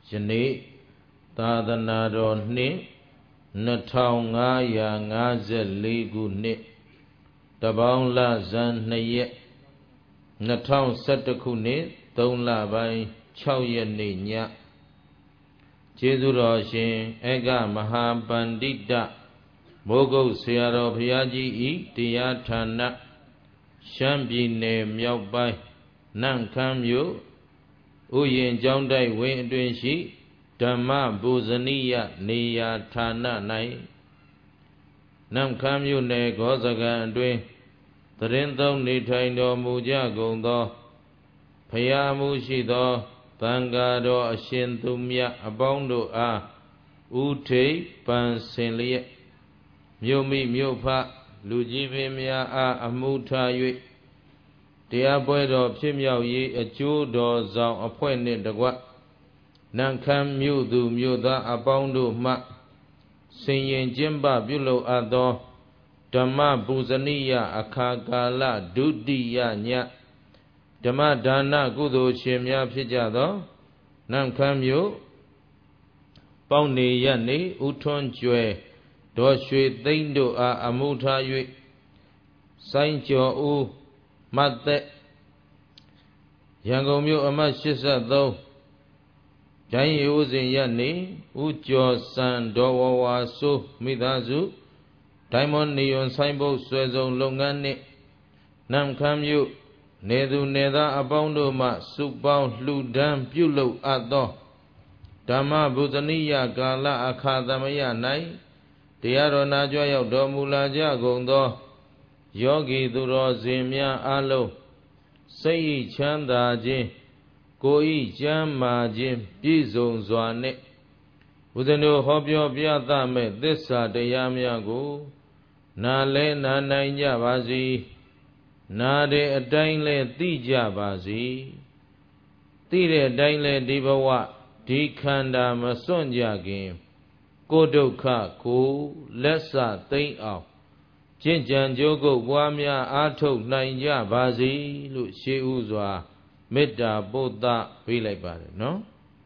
ယနေ့သာသနာတော်နှစ်2554ခုနှစ်တပေါင်းလဇန်2ရက်2011ခုနှစ်3လပိုင်း6ရက်နေ့ညကျေးဇူးတော်ရှင်ဧကမဟာပန္တိတမိုးကုတ်ဆရာတော်ဘုရားကြီးဤတရားဌာနရှမ်းပြည်နယ်မြောက်ပိုင်းနန့်ခမ်းမြို့ဥယျာဉ်ကျောင်းတိုက်ဝင်းအတွင်းရှိဓမ္မပူဇနိယနေရာဌာန၌နန့်ခမ်းမြို့နယ်ဂောဇကံအတွင်းသရင်သုံးနေထိုင်တော်မူကြကုန်သောဖရာမှုရှိသောသံဃာတော်အရှင်သူမြတ်အပေါင်းတို့အားဥထိပ်ပန်ဆင်လျက်မြို့မိမြို့ဖလူကြီးပင်များအားအမှုထား၍တရားပွဲတော်ဖြစ်မြောက်ရေးအကျိုးတော်ဆောင်အဖွဲ့နှင့်တကွနန့်ခမ်းမြို့သူမြို့သားအပေါင်းတို့မှဆင်ရင်ကျင်းပပြုလုပ်အပ်သောဓမ္မပူဇနိယအခါကာလဒုတိယညဓမ္မဒါနကုသိုလ်ရှင်များဖြစ်ကြသောနန့်ခမ်းမြို့ပေါင်းနေရနေဥထွန်းကျွယ်ဒေါ်ရွှေသိန်းတို့အားအမှုထား၍စိုင်းကျော်ဦးမတ်သက်ရန်ကုန်မြို့အမှတ်83ဒိုင်းရီဦးစဉ်ရနေဥကျော်စံဒေါ်ဝဝါစိုးမိသားစုဒိုင်းမွန်နေယွန်ဆိုင်ဘုတ်ဆွဲစုံလုပ်ငန်းနှင့်နန့်ခမ်းမြို့နေသူနေသားအပေါင်းတို့မှစုပေါင်းလှူဒန်းပြုလုပ်အပ်သောဓမ္မဗုဒ္ဓနိယကာလအခါသမယ၌တရားတော်နာကြွရောက်တော်မူလာကြကုန်သောယောဂီသူတော်စင်များအားလုံးစိတ်ချမ်းသာခြင်းကိုယ်ဤကျမ်းမာခြင်းပြည့်စုံစွာနှင့်ဘုဇင်တို့ဟောပြောပြသမဲ့သစ္စာတရားများကိုနာလဲနာနိုင်ကြပါစေနာတဲ့အတိုင်းလဲသိကြပါစေသိတဲ့အတိုင်းလဲဒီဘဝဒီခန္ဓာမစွန့်ကြခင်ကိုယ်ဒုက္ခကိုလက်စသိမ့်အောင်ကျင့်ကြံကြိုးကုပ်ပွားများအားထုတ်နိုင်ကြပါစေလို့ရှေးဥစွာမေတ္တာပို့သပေးလိုက်ပါတယ်နော်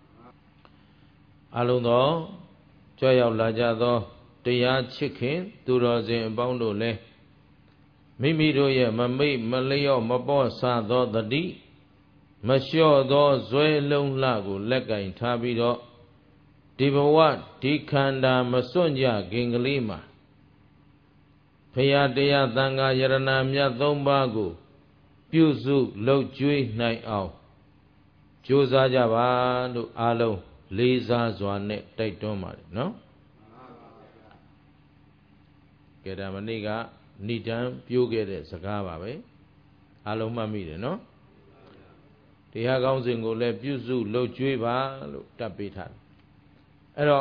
အလုံးသောကြွရောက်လာကြသောတရားချစ်ခင်သူတော်စင်အပေါင်းတို့လည်းမိမိတို့ရဲ့မမိတ်မလျော့မပေါ့ဆသောတတိမလျှော့သောဇွဲလုံးလှကိုလက်ကင်ထားပြီးတော့ဒီဘဝဒီခန္ဓာမစွန့်ကြခင်ကလေးမှာဖရာတရားသံဃာယရဏမြတ်၃ပါးကိုပြုစုလုပ်ကျွေးနိုင်အောင်ကြိုးစားကြပါလို့အားလုံးလေးစားစွာနဲ့တိုက်တွန်းပါတယ်နော်ကဲဒါမနေ့ကဏိဒံပြိုးခဲ့တဲ့စကားပါပဲအားလုံးမှတ်မိတယ်နော်တရားကောင်းစဉ်ကိုလည်းပြုစုလုပ်ကျွေးပါလို့တတ်ပေးထားတယ်အဲ့တော့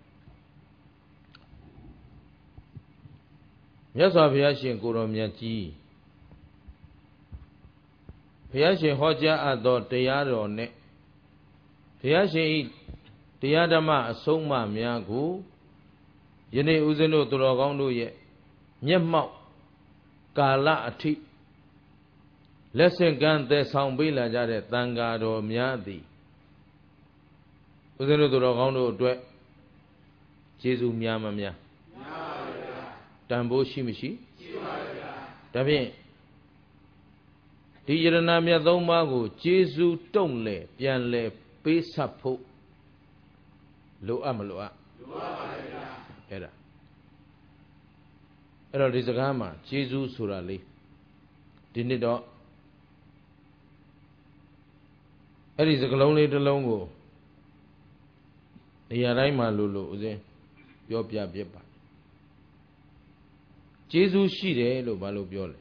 မြတ်စွာဘုရားရှင်ကိုတော်မြတ်ကြီးဘုရားရှင်ဟောကြားအပ်သောတရားတော်နဲ့ဘုရားရှင်ဤတရားဓမ္မအဆုံးအမများကိုယနေ့ဦးဇင်းတို့သူတော်ကောင်းတို့ရဲ့မျက်မှောက်ကာလအထိလက်ဆင့်ကမ်းသက်ဆောင်ပေးလာကြတဲ့သံဃာတော်များသည်ဦးဇင်းတို့သူတော်ကောင်းတို့အတွက်ကျေးဇူးများမများများပါဗျာတန်ဖိုးရှိမရှိရှိပါဗျာဒါဖြင့်ဒီယရဏမြတ်သုံးပါးကိုကျေးဇူးတုံ့လဲပြန်လဲပေးဆက်ဖို့လိုအပ်မလိုအပ်လိုအပ်ပါဗျာအဲ့တော့ဒီစကားမှာကျေးဇူးဆိုတာလေးဒီနှစ်တော့အဲ့ဒီစကားလုံးလေးတစ်လုံးကိုနေရာတိုင်းမှာလို့ဦးဇင်းပြောပြပြပါကျေးဇူးရှိတယ်လို့ဘာလို့ပြောလဲ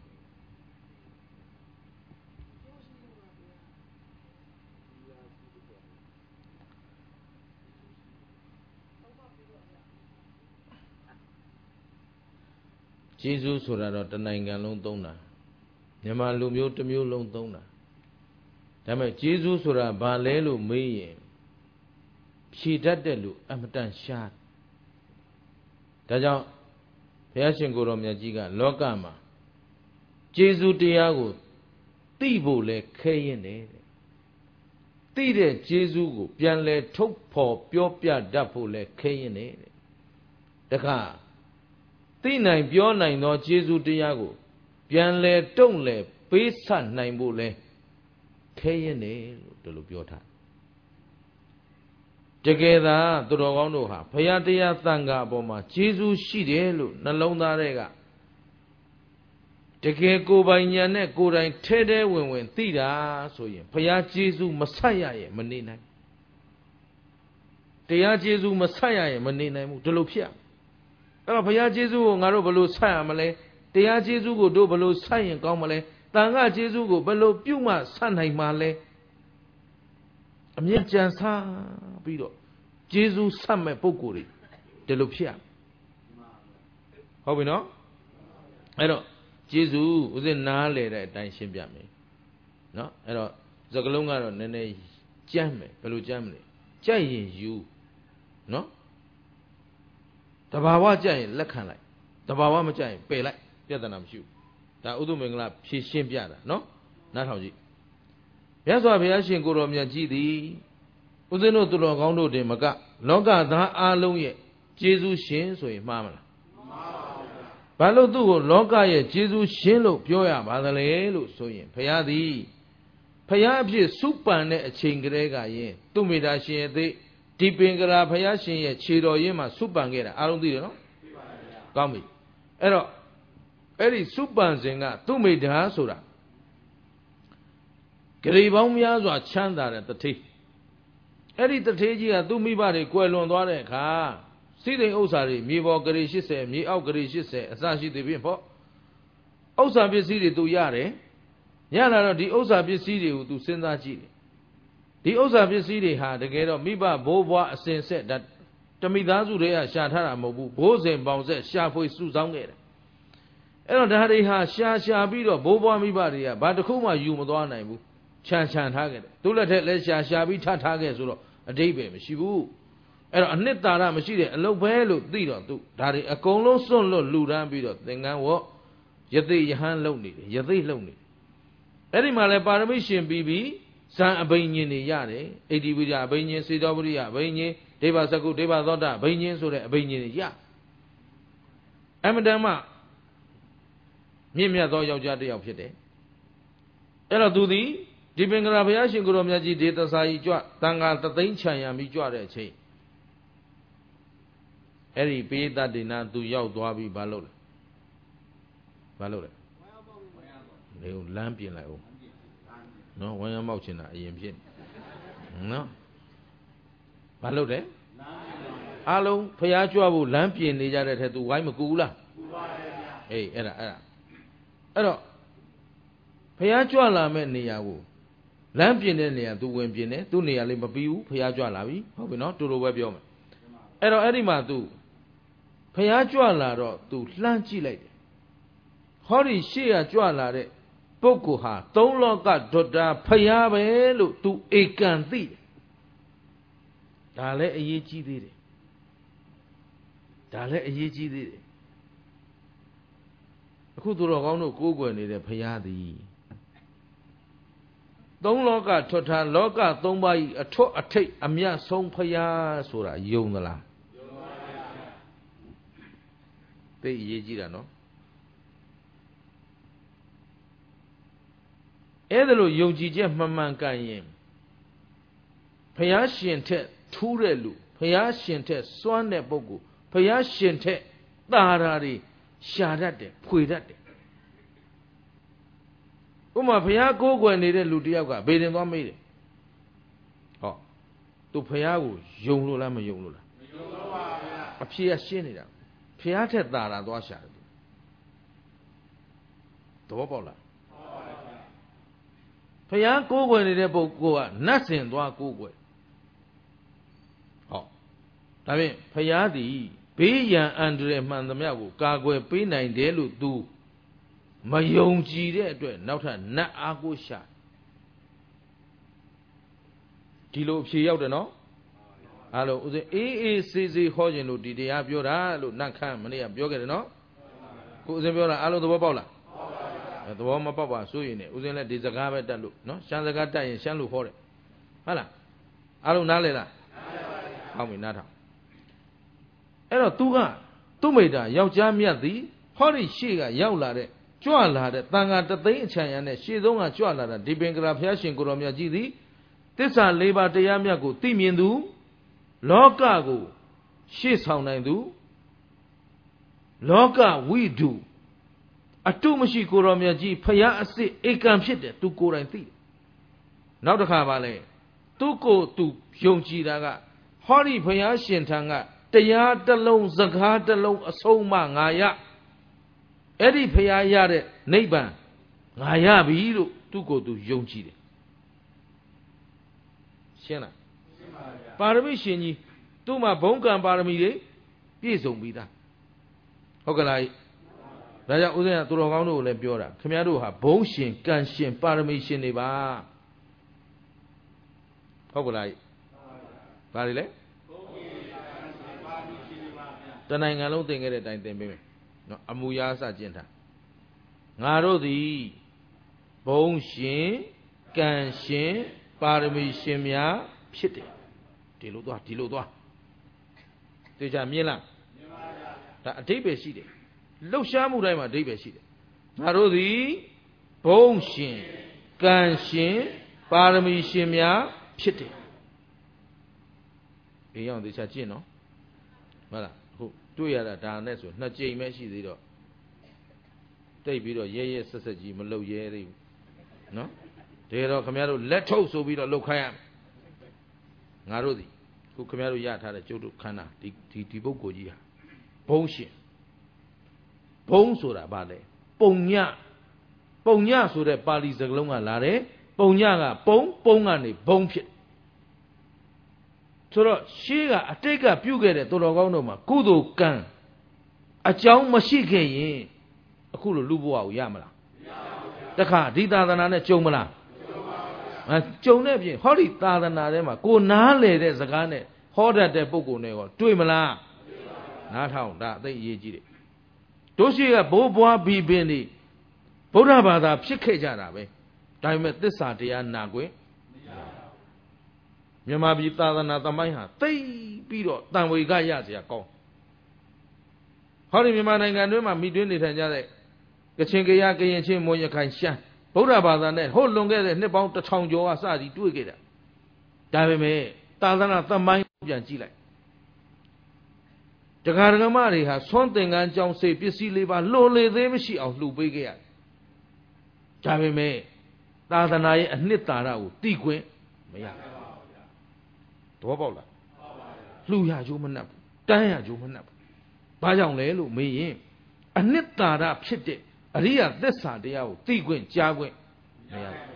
ကျေးဇူးဆိုတာတော့တနိုင်ငံလုံးသုံးတာမြန်မာလူမျိုးတစ်မျိုးလုံးသုံးတာဒါပေမဲ့ကျေးဇူးဆိုတာဘာလဲလို့မေးရင်ဖြေတတ်တဲ့လူအမတန်ရှားဒါကြောင့်ဘုရားရှင်ကိုယ်တော်မြတ်ကြီးကလောကမှာကျေးဇူးတရားကိုသိဖို့လဲခဲရင်တယ်သိတဲ့ကျေးဇူးကိုပြန်လဲထုတ်ဖော်ပြောပြတတ်ဖို့လဲခဲရင်နေတဲ့တခါသိနိုင်ပြောနိုင်သောကျေးဇူးတရားကိုပြန်လဲတုံ့လဲပေးဆနိုင်ဖို့လဲခဲရင်နေလို့ဒီလိုပြောထားတကယ်သာသူတော်ကောင်းတို့ဟာဘုရားတရားသံဃာအပေါ်မှာကျေးဇူးရှိတယ်လို့နှလုံးသားထဲကတကယ်ကိုယ်ပိုင်ဉာဏ်နဲ့ကိုယ်တိုင်ထဲထဲဝင်ဝင်သိတာဆိုရင်ဘုရားကျေးဇူးမဆက်ရရဲ့မနေနိုင်တရားကျေးဇူးမဆက်ရရဲ့မနေနိုင်ဘူးဒီလိုဖြစ်အဲ့တော့ဘုရားကျေးဇူးကိုငါတို့ဘယ်လိုဆက်ရမလဲတရားကျေးဇူးကိုတို့ဘယ်လိုဆက်ရင်ကောင်းမလဲတန်ခါကျေးဇူးကိုဘယ်လိုပြုမှဆက်နိုင်မှာလဲအမြဲကြံစားပြီးတော့ကျေးဇူးဆက်မဲ့ပုဂ္ဂိုလ်တွေဒီလိုဖြစ်ဟုတ်ပြီနော်အဲ့တော့ကျေးဇူးဥစဉ်နားလေတဲ့အတိုင်းရှင်းပြမယ်နော်အဲ့တော့စကလုံးကတော့နည်းနည်းကြမ်းမယ်ဘယ်လိုကြမ်းမလဲကြိုက်ရင်ယူနော်တဘာဝကြိုက်ရင်လက်ခံလိုက်တဘာဝမကြိုက်ရင်ပယ်လိုက်ပြဿနာမရှိဘူးဒါဥဒ္ဓမင်္ဂလာဖြည့်ရှင်းပြတာနော်နားထောင်ကြည့်မြတ်စွာဘုရားရှင်ကိုယ်တော်မြတ်ကြီးသည်ဦးဇင်းတို့သူတော်ကောင်းတို့တင်မကလောကသားအားလုံးရဲ့ကျေးဇူးရှင်ဆိုရင်မှားမလားဘာလို့သူ့ကိုလောကရဲ့ကျေးဇူးရှင်လို့ပြောရပါသလဲလို့ဆိုရင်ဘုရားသည်ဘုရားအဖြစ်စုပန်တဲ့အချိန်ကလေးကရင်သူ့မိသားရှင်ရဲ့ဒီပင်ကရာဘုရားရှင်ရဲ့ခြေတော်ရင်းမှာစုပန်ခဲ့တာအားလုံးသိတယ်နော်ကောင်းပြီအဲ့တော့အဲ့ဒီစုပန်စဉ်ကသူ့မိသားဆိုတာဂရေပေါင်းများစွာချမ်းသာတဲ့တထေးအဲ့ဒီတထေးကြီးကသူ့မိဘတွေကွယ်လွန်သွားတဲ့အခါစိတ်သိဥစ္စာတွေမြေပေါ်ဂရေ80မြေအောက်ဂရေ80အစရှိသေးဖြင့်ပေါ့ဥစ္စာပစ္စည်းတွေသူရတယ်ရလာတော့ဒီဥစ္စာပစ္စည်းတွေကိုသူစဉ်းစားကြည့်တယ်ဒီဥစ္စာပစ္စည်းတွေဟာတကယ်တော့မိဘဘိုးဘွားအစဉ်ဆက်တမိသားစုတွေကရှာထားတာမဟုတ်ဘူးဘိုးစဉ်ပေါင်ဆက်ရှာဖွေစုဆောင်းခဲ့တယ်အဲ့တော့ဒါတွေဟာရှာပြီးတော့ဘိုးဘွားမိဘတွေကဘာတစ်ခုမှယူမသွားနိုင်ဘူးခြံထားခဲ့တယ်သူ့လက်ထက်လည်းရှာပြီးထားခဲ့ဆိုတော့အတိတ်ပဲမရှိဘူးအဲ့တော့အနှစ်သာရမရှိတဲ့အလုပ်ပဲလို့သိတော့သူဒါတွေအကုန်လုံးစွန့်လွတ်လူတန်းပြီးတော့သင်္ကန်းဝတ်ယသိယဟန်လုံနေတယ်ယသိလုံနေအဲ့ဒီမှာလဲပါရမီရှင်ပြီးဇံအဘိညာဉ်တွေရတယ်ဣတိဝိဒအဘိညာဉ်စေတောပရိယအဘိညာဉ်ဒေဝစကုဒေဝသောတာအဘိညာဉ်ဆိုတဲ့အဘိညာဉ်တွေရအမတန်မှမြင့်မြတ်သောယောက်ျားတစ်ယောက်ဖြစ်တယ်အဲ့တော့သူသည်ဒီပင်ကရာဘုရားရှင်ကိုယ်တော်မြတ်ကြီးဒေသစာကြီးကြွတန်ခါသသိန်းချံရံပြီးကြွတဲ့အချိန်အဲ့ဒီပိဋကတိနာသူရောက်သွားပြီးဘာလုပ်လဲလေလမ်းပြင်လိုက်အောင်နော်ဝမ်းရမောက်ချင်တာအရင်ဖြစ်နော်ဘာလုပ်တယ်အားလုံးဖျားကြွဖို့လမ်းပြင်နေကြတဲ့ထဲသူဝိုင်းမကူဘူးလားကူပါရဲ့ဗျာအေးအဲ့တော့ဖျားကြွလာမဲ့နေရာကိုလမ်းပြင်တဲ့နေရာသူဝင်ပြင်တယ်သူ့နေရာလေးမပြီးဘူးဖျားကြွလာပြီဟုတ်ပြီနော်တူတူပဲပြောမယ်အဲ့တော့အဲ့ဒီမှာသူဖျားကြွလာတော့သူလှမ်းကြည့်လိုက်တယ်ဟောဒီရှေ့ကကြွလာတဲ့ပုဂ္ဂိုလ်ဟာသုံးလောကဒုတ္တာဖျားပဲလို့သူဧကန်သိတယ်ဒါလည်းအရေးကြီးသေးတယ်အခုသူတော်ကောင်းတို့ကိုးကွယ်နေတဲ့ဖျားသည်သုံးလောကထွတ်ထားလောကသုံးပါးဤအထွတ်အထိပ်အမြတ်ဆုံးဖျားဆိုတာယုံသလားယုံပါဗျာသိအရေးကြီးတာနော်အဲ့ဒါလို့ယုံကြည်ချက်မှန်မှန်ကန်ရင်ဖျားရှင်ထက်ထူးတဲ့လူဖျားရှင်ထက်စွမ်းတဲ့ပုဂ္ဂိုလ်ဖျားရှင်ထက်သာရာတွေရှာတတ်တယ်ဖွေတတ်တယ်ဥပမာဘုရားကိုးကွယ်နေတဲ့လူတယောက်ကဘေးတင်သွားမေးတယ်ဟောသူဘုရားကိုယုံလို့လားမယုံလို့လားမယုံတော့ပါဗျာအဖြေကရှင်းနေတာဘုရားထက်သာတာသွားရှာတယ်သဘောပေါက်လားဘုရားကိုးကွယ်နေတဲ့ပုဂ္ဂိုလ်ကနတ်စင်သွားကိုးကွယ်ဟောဒါဖြင့်ဘုရားသည်ဘေးရန်အန္တရာယ်မှန်သမျှကိုကာကွယ်ပေးနိုင်တယ်လို့သူမယုံကြည်တဲ့အတွက်နောက်ထပ်နတ်အားကိုရှာဒီလိုအဖြေရောက်တယ်နော်အားလုံးဦးဇင်းအေးဆေးဆေးဟောခြင်းလို့ဒီတရားပြောတာလို့နတ်ခမ်းမနေ့ကပြောခဲ့တယ်နော်ကိုဦးဇင်းပြောတာအားလုံးသဘောပေါက်လားသဘောမပေါက်ပါစိုးရင်လည်းဦးဇင်းလည်းဒီစကားပဲတတ်လို့နော်ရှမ်းစကားတတ်ရင်ရှမ်းလို့ဟောတယ်ဟုတ်လားအားလုံးနားလေလားဟောင်းပြီနားထောင်အဲ့တော့သူမိတ်တာယောက်ျားမြတ်သည်ဟောဒီရှေ့ကရောက်လာတဲ့ကြွလာတဲ့တန်ခါတသိန်းအချမ်းရနဲ့ရှေ့ဆုံးကကြွလာတာဒီပင်ကရာဘုရားရှင်ကိုတော်မြတ်ကြီးသည်သစ္စာ၄ပါးတရားမြတ်ကိုသိမြင်သူလောကကိုရှေ့ဆောင်နိုင်သူလောကဝိဓုအတုမရှိကိုတော်မြတ်ကြီးဖရာအစစ်ဧကံဖြစ်တယ်သူကိုယ်တိုင်သိတယ်နောက်တစ်ခါပါလဲသူကိုသူယုံကြည်တာကဟောဒီဖရာရှင်ထံကတရားတစ်လုံးစကားတစ်လုံးအဆုံးအမငါရအဲ့ဒီဖရာရတဲ့နိဗ္ဗာန်ငါရပြီလို့သူကိုသူယုံကြည်တယ်ရှင်းလားရှင်းပါဗျာပါရမီရှင်ကြီးသူ့မှာဘုံကံပါရမီတွေပြည့်စုံပြီးသားဟုတ်ကလားဒါကြောင့်ဦးဇင်းကသူတော်ကောင်းတို့ကိုလည်းပြောတာခင်ဗျားတို့ဟာဘုံရှင်ကံရှင်ပါရမီရှင်တွေပါဟုတ်ကလားဘာတွေလဲဘုံရှင်ကံရှင်ပါရမီရှင်တွေပါဗျာတနိုင်ငံလုံးသင်ခဲ့တဲ့အတိုင်းသင်ပေးမယ်နော်အမူအရာစကျင့်ထားငါတို့သည်ဘုံရှင်ကံရှင်ပါရမီရှင်များဖြစ်တယ်ဒီလိုသွားတေချာမြင်လားမြင်ပါဗျာဒါအဓိပ္ပာယ်ရှိတယ်လှုပ်ရှားမှုတိုင်းမှာအဓိပ္ပာယ်ရှိတယ်ငါတို့သည်ဘုံရှင်ကံရှင်ပါရမီရှင်များဖြစ်တယ်အေးအောင်တေချာကျင့်နော်ဟုတ်လားဟုတ်တွေ့ရတာဒါနဲ့ဆိုနှစ်ကြိမ်ပဲရှိသေးတော့တိတ်ပြီးတော့ရဲဆက်ဆက်ကြီးမလှုပ်ရဲသေးဘူးနော်ဒါတော့ခင်ဗျားတို့လက်ထုတ်ဆိုပြီးတော့လှုပ်ခိုင်းရမယ်ငါတို့သည်ခုခင်ဗျားတို့ရထားတဲ့ကျုပ်တို့ခန္ဓာဒီပုဂ္ဂိုလ်ကြီးဟာဘုံရှင်ဘုံဆိုတာဗာလဲပုံညဆိုတဲ့ပါဠိစကားလုံးကလာတယ်ပုံညကပုံကနေဘုံဖြစ်ဆိုတော့ရှေးကအတိတ်ကပြုခဲ့တဲ့သူတော်ကောင်းတို့မှာကုသိုလ်ကံအကြောင်းမရှိခဲ့ရင်အခုလိုလူဘဝကိုရမလားမရပါဘူးတခါဒီသာသနာနဲ့ကြုံမလားကြုံတဲ့ပြင်ဟောဒီသာသနာထဲမှာကိုနားလေတဲ့စကားနဲ့ဟောတတ်တဲ့ပုဂ္ဂိုလ်တွေကိုတွေ့မလားနားထောင်ဒါအသိအရေးကြီးတယ်တို့ရှိကဘိုးဘွားဘီပင်ဒီဗုဒ္ဓဘာသာဖြစ်ခဲ့ကြတာပဲဒါပေမဲ့သစ္စာတရားနာခွင့်မြန်မာပြည်သာသနာသမိုင်းဟာသိပြီးတော့တန်ဝေကရစရာကောင်းဟောဒီမြန်မာနိုင်ငံတွင်းမှာမိတွင်းနေထိုင်ကြတဲ့ကချင်ကရင်ချင်းမွန်ရခိုင်ရှမ်းဗုဒ္ဓဘာသာနဲ့ဟိုလွန်ခဲ့တဲ့နှစ်ပေါင်း1000ကျော်ကစသည်တွေ့ခဲ့တာဒါပေမဲ့သာသနာသမိုင်းပြန်ကြည့်လိုက်တရားဓမ္မတွေဟာဆွမ်းသင်္ကန်းကြောင်းစေပစ္စည်းလေးပါလွန်လေသေးမရှိအောင်လှူပေးခဲ့ရတယ်ဒါပေမဲ့သာသနာရဲ့အနှစ်သာရကိုသိခွင့်မရဘူးသဘောပေါက်လားလှူရကြိုးမနှက်ဘူးတန်းရကြိုးမနှက်ဘူးဘာကြောင့်လဲလို့မေးရင်အနှစ်သာရဖြစ်တဲ့အရိယသစ္စာတရားကိုသိခွင့်ကြားခွင့်မရဘူး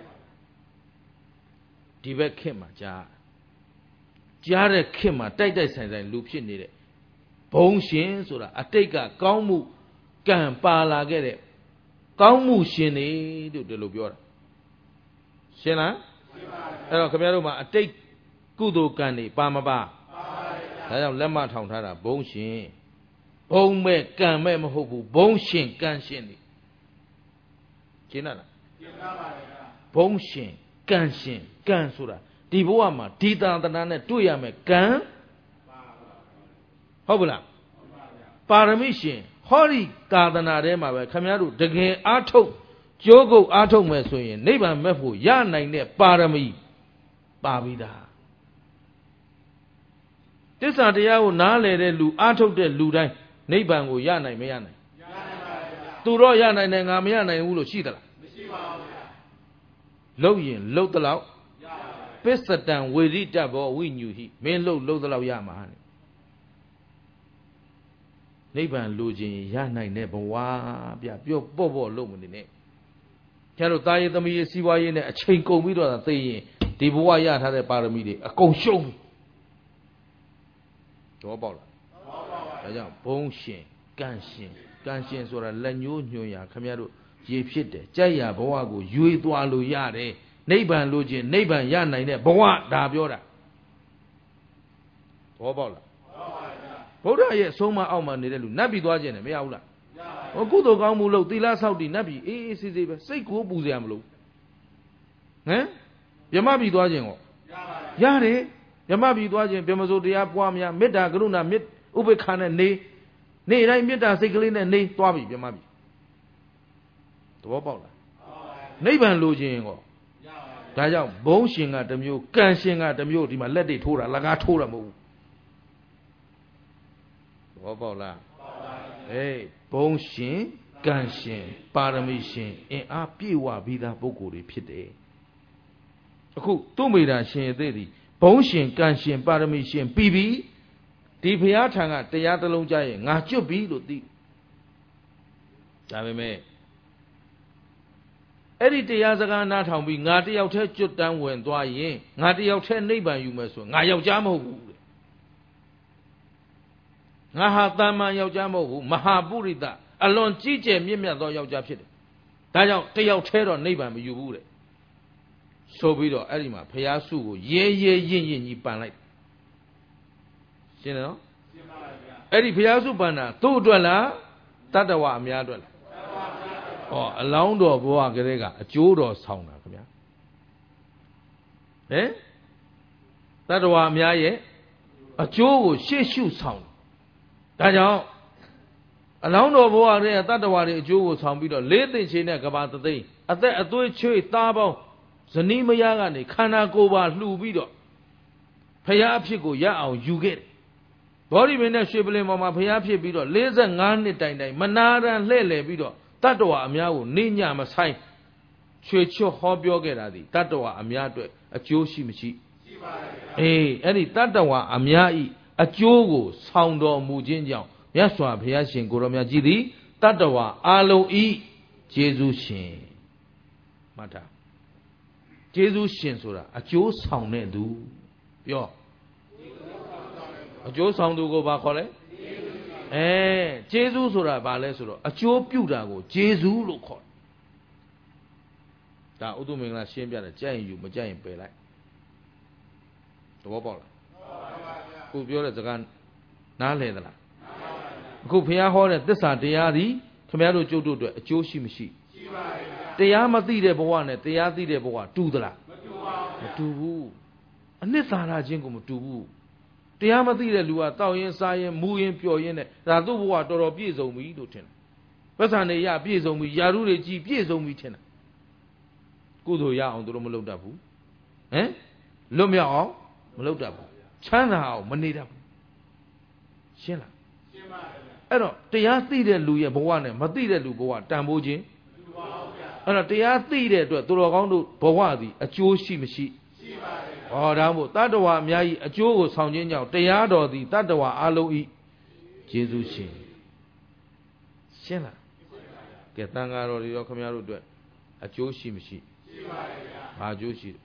ဒီဘက်ခေတ်မှာကြားတဲ့ခေတ်မှာတိုက်ဆိုင်လူဖြစ်နေတဲ့ဘုံရှင်ဆိုတာအတိတ်ကကောင်းမှုကံပါလာခဲ့တဲ့ကောင်းမှုရှင်တွေတို့ဒီလိုပြောတာရှင်းလားရှင်းပါပြီအဲ့တော့ခင်ဗျားတို့မှာအတိတ်ကုသိုလ်ကံတွေပါမပါပါပါဒါကြောင့်လက်မထောင်ထားတာဘုံရှင်ဘုံမဲ့ကံမဲ့မဟုတ်ဘူးဘုံရှင်ကံရှင်တွေရှင်းလားရှင်းပါပါဘုံရှင်ကံရှင်ကံဆိုတာဒီဘဝမှာဒီသာသနာနဲ့တွေ့ရမယ်ကံဟုတ်ပလားပါရမီရှင်ဟောဒီသာသနာထဲမှာပဲခင်ဗျားတို့တကယ်အားထုတ်ကြိုးကုပ်အားထုတ်မယ်ဆိုရင်နိဗ္ဗာန်မဲ့ဖို့ရနိုင်တဲ့ပါရမီပါပြီးသားတစ္ဆာတရားကိုနားလည်တဲ့လူအားထုတ်တဲ့လူတိုင်းနိဗ္ဗာန်ကိုရနိုင်မရနိုင်ရနိုင်ပါဗျာသူတော့ရနိုင်တယ်ငါမရနိုင်ဘူးလို့ရှိသလားမရှိပါဘူးဗျာလှုပ်ရင်လှုပ်သလောက်ရပါဘူးပစ္စတံဝေရိတဘောဝိညူဟိမင်းလှုပ်သလောက်ရမှာတဲ့နိဗ္ဗာန်လိုချင်ရနိုင်တဲ့ဘဝဗျပြောပေါ့လို့မနေနဲ့ကျတော့တာရေးသမီးရေးစီးပွားရေးနဲ့အချိန်ကုန်ပြီးတော့သိရင်ဒီဘဝရထားတဲ့ပါရမီတွေအကုန်ရှုံးတော့ပေါ့လားဒါကြောင့်ဘုံရှင်ကံရှင်ဆိုတာလက်ညှိုးညွှန်ရာခင်ဗျားတို့ရေဖြစ်တယ်ကြိုက်ရဘဝကိုရွေသွားလို့ရတယ်နိဗ္ဗာန်လိုချင်နိဗ္ဗာန်ရနိုင်တဲ့ဘဝဒါပြောတာတော့ပေါ့လားဗုဒ္ဓရဲ့အဆုံးမအောက်မှာနေတဲ့လူနတ်ပြည်သွားခြင်းနဲ့မရဘူးလားဟိုကုသိုလ်ကောင်းမှုလို့သီလဆောက်တည်နတ်ပြည်အေးအေးဆေးဆေးပဲစိတ်ကိုပူစရာမလိုဟမ်မြမပြည်သွားခြင်းရောရတယ်ဓမ္မပြည်သွားခြင်းပြမစိုးတရားပွားများမေတ္တာကရုဏာဥပေက္ခနဲ့နေတိုင်းမေတ္တာစိတ်ကလေးနဲ့နေသွားပြီပြမပြီသဘောပေါက်လားနိဗ္ဗာန်လိုခြင်းကောဒါကြောင့်ဘုံရှင်ကတစ်မျိုးကံရှင်ကတစ်မျိုးဒီမှာလက်တွေထိုးတာလက်ကားထိုးတာမဟုတ်ဘူးသဘောပေါက်လားဘုံရှင်ကံရှင်ပါရမီရှင်အင်အားပြည့်ဝပြီးသားပုဂ္ဂိုလ်တွေဖြစ်တယ်အခုသူ့မိတာရှင်အသေးသည်ဘုံရှင်ကံရှင်ပါရမီရှင်ပြီးပြီဒီဘုရားထံကတရားတစ်လုံးကြားရင်ငါကျွတ်ပြီလို့သိဒါပေမဲ့အဲ့ဒီတရားစကားနားထောင်ပြီးငါတယောက်တည်းကျွတ်တန်းဝင်သွားရင်ငါတယောက်တည်းနိဗ္ဗာန်ယူမယ်ဆိုငါယောက်ျားမဟုတ်ဘူးတဲ့ငါဟာတမ္မာယောက်ျားမဟုတ်ဘူးမဟာပုရိသအလွန်ကြီးကျယ်မြင့်မြတ်သောယောက်ျားဖြစ်တယ်ဒါကြောင့်တယောက်တည်းတော့နိဗ္ဗာန်မယူဘူးတဲ့ဆိုပြီးတော့အဲ့ဒီမှာဘုရားစုကိုရဲရဲရင့်ရင့်ကြီးပန်လိုက်ရှင်းတယ်နော်ရှင်းပါပါဗျာအဲ့ဒီဘုရားစုပန်တာသူ့အတွက်လားတတ္တဝအများအတွက်လားအလောင်းတော်ဘဝကလေးကအကျိုးတော်ဆောင်တာခင်ဗျာတတ္တဝအများရဲ့အကျိုးကိုရှေ့ရှုဆောင်ဒါကြောင့်အလောင်းတော်ဘဝရဲ့တတ္တဝတွေအကျိုးကိုဆောင်ပြီးတော့လေးသိမ့်ချင်းနဲ့ကဘာသသိမ့်အသက်အသွေးချွေးသားပေါင်းဇနီးမယားကနေခန္ဓာကိုယ်ပါလှူပြီးတော့ဖရာအဖြစ်ကိုရအောင်ယူခဲ့တယ်ဘောဓိမင်းနဲ့ရွှေပလင်ပေါ်မှာဖရာဖြစ်ပြီးတော့45နှစ်တိုင်မနာရန်လှဲ့လေပြီးတော့တတ္တဝအများကိုနေညမဆိုင်ချွေချွတ်ဟောပြောခဲ့တာဒီတတ္တဝအများအတွက်အကျိုးရှိမရှိရှိပါရဲ့အဲ့ဒီတတ္တဝအများဤအကျိုးကိုဆောင်တော်မူခြင်းကြောင့်မြတ်စွာဘုရားရှင်ကိုရောမြတ်ကြီးသည်တတ္တဝအာလုံးဤကျေးဇူးရှင်မှတ်ထားကျေးဇူးရှင်ဆိုတာအကျိုးဆောင်တဲ့သူပြောအကျိုးဆောင်သူကိုဘာခေါ်လဲကျေးဇူးဆိုတာဘာလဲဆိုတော့အကျိုးပြုတာကိုကျေးဇူးလို့ခေါ်ဒါဥဒ္ဓမင်္ဂလာရှင်းပြတယ်ကြိုက်ရင်ယူမကြိုက်ရင်ပယ်လိုက်သဘောပေါက်လားခုပြောတဲ့စကားနားလည်သလားအခုဘုရားဟောတဲ့သစ္စာတရားသည်ခင်ဗျားတို့ကျုပ်တို့အတွက်အကျိုးရှိမရှိရှိပါရဲ့တရားမသိတဲ့ဘဝနဲ့တရားသိတဲ့ဘဝတူသလားမတူပါဘူးမတူဘူးအနှစ်သာရချင်းကိုမတူဘူးတရားမသိတဲ့လူကတောက်ရင်စားရင်မူရင်ပျော်ရင်နဲ့ဒါသူ့ဘဝတော်တော်ပြည့်စုံပြီလို့ထင်တယ်ပတ်စံတွေရပြည့်စုံပြီယာရုတွေကြီးပြည့်စုံပြီထင်တယ်ကုသိုလ်ရအောင်သူတို့မလုပ်တတ်ဘူးလွတ်မြောက်အောင်မလုပ်တတ်ဘူးချမ်းသာအောင်မနေတတ်ဘူးရှင်းလားရှင်းပါဗျာအဲ့တော့တရားသိတဲ့လူရဲ့ဘဝနဲ့မသိတဲ့လူဘဝတန်ဖိုးခြင်းမတူပါဘူးဗျာအဲ့တော့တရားသိတဲ့အတွက်သူတော်ကောင်းတို့ဘဝသည်အကျိုးရှိမရှိရှိပါတယ်ဒါမို့တတ္တဝါအများကြီးအကျိုးကိုဆောင်ခြင်းကြောင့်တရားတော်သည်တတ္တဝါအလုံးဤကျေးဇူးရှင်ရှင်းလားကဲတန်ဃာတော်တွေရောခင်ဗျားတို့အတွက်အကျိုးရှိမရှိရှိပါတယ်ဗျာဘာအကျိုးရှိ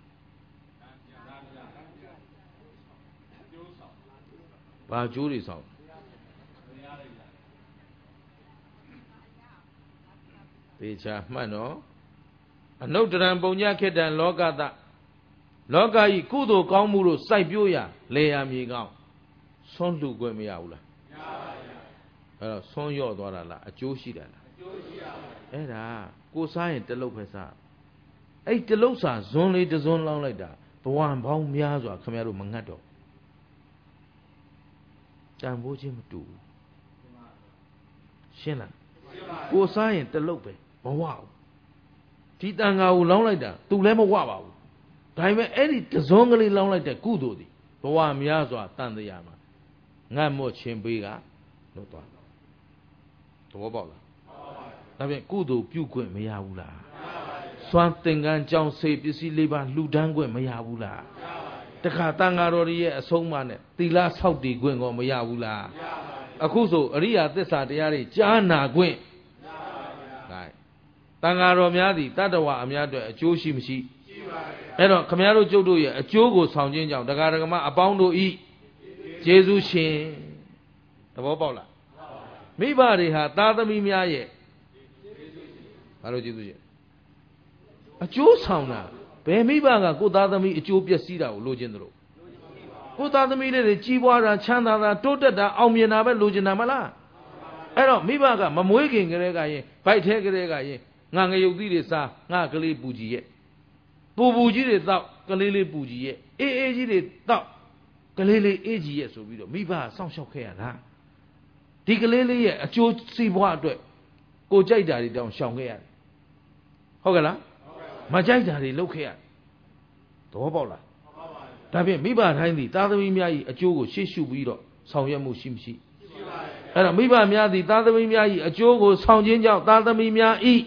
ဘာအကျိုးတွေဆောင်သေချာမှတ်နော်အနုတ္တရံပုံညခေတ္တံလောကတလောကဤကုသိုလ်ကောင်းမှုတို့စိုက်ပျိုးရာလေယာမြေကောင်းဆွန်းလှူခွင့်မရဘူးလားမရပါဘူးအဲ့တော့ဆွန်းရော့သွားတာလားအကျိုးရှိတာလားအကျိုးရှိပါဘူးအဲ့ဒါကိုစားရင်တလုတ်ပဲစားအဲ့တလုတ်စားဇွန်းလေးတစ်ဇွန်းလောင်းလိုက်တာဘဝပေါင်းများစွာခင်ဗျားတို့မငတ်တော့တန်ဖိုးခြင်းမတူဘူးရှင်းလားကိုစားရင်တလုတ်ပဲမဝဘူးဒီတန်ဃာကိုလောင်းလိုက်တာသူလည်းမဝပါဘူးဒါပေမဲ့အဲ့ဒီတစုံကလေးလောင်းလိုက်တဲ့ကုသိုလ်သည်ဘဝများစွာတန်တရားမှာငတ်မော့ခြင်းပေးကလွတ်သွားသဘောပေါက်လားဒါဖြင့်ကုသိုလ်ပြုခွင့်မရဘူးလားစွမ်းသင်္ကန်းကြောင်းစေပစ္စည်းလေးပါလှူဒန်းခွင့်မရဘူးလားတခါတန်ဃာတော်ရဲ့အဆုံးအမနဲ့သီလဆောက်တည်ခွင့်ကောမရဘူးလားအခုဆိုအရိယာသစ္စာတရားတွေကြားနာခွင့်တန်ဃာတော်များသည်တတ္တဝအများအတွက်အကျိုးရှိမရှိရှိပါတယ်အဲ့တော့ခမည်းတော်ကျုပ်တို့ရဲ့အကျိုးကိုဆောင်ခြင်းကြောင့်တရားဓမ္မအပေါင်းတို့ဤကျေးဇူးရှင်သဘောပေါက်လားမိဘတွေဟာသားသမီးများရဲ့ဘာလို့ကျေးဇူးရှင်အကျိုးဆောင်တာဘယ်မိဘကကိုသားသမီးအကျိုးပျက်စီးတာကိုလိုချင်တယ်လို့ကိုသားသမီးလေးတွေကြီးပွားတာချမ်းသာတာတိုးတက်တာအောင်မြင်တာပဲလိုချင်တာမလားအဲ့တော့မိဘကမမွေးခင်ကလေးကရင်ဗိုက်ထဲကလေးကရင်ငါငရုတ်သီးတွေစားငါကလေးပူကြီးရဲ့ပူကြီးတွေတောက်ကလေးလေးပူကြီးရဲ့အေးကြီးတွေတောက်ကလေးလေးအေးကြီးရဲ့ဆိုပြီးတော့မိဘစောင့်ရှောက်ခဲ့ရတာဒီကလေးလေးရဲ့အကျိုးစီးပွားအတွက်ကိုကြိုက်တာတွေတောင်ရှောင်ခဲ့ရတယ်ဟုတ်ကဲ့လားမကြိုက်တာတွေလုပ်ခဲ့ရတယ်သဘောပေါက်လားဒါဖြင့်မိဘတိုင်းသည်သားသမီးများ၏အကျိုးကိုရှေ့ရှုပြီးတော့ဆောင်ရွက်မှုရှိမရှိရှိပါဘူးအဲ့တော့မိဘများသည်သားသမီးများ၏အကျိုးကိုဆောင်ခြင်းကြောင့်သားသမီးများ၏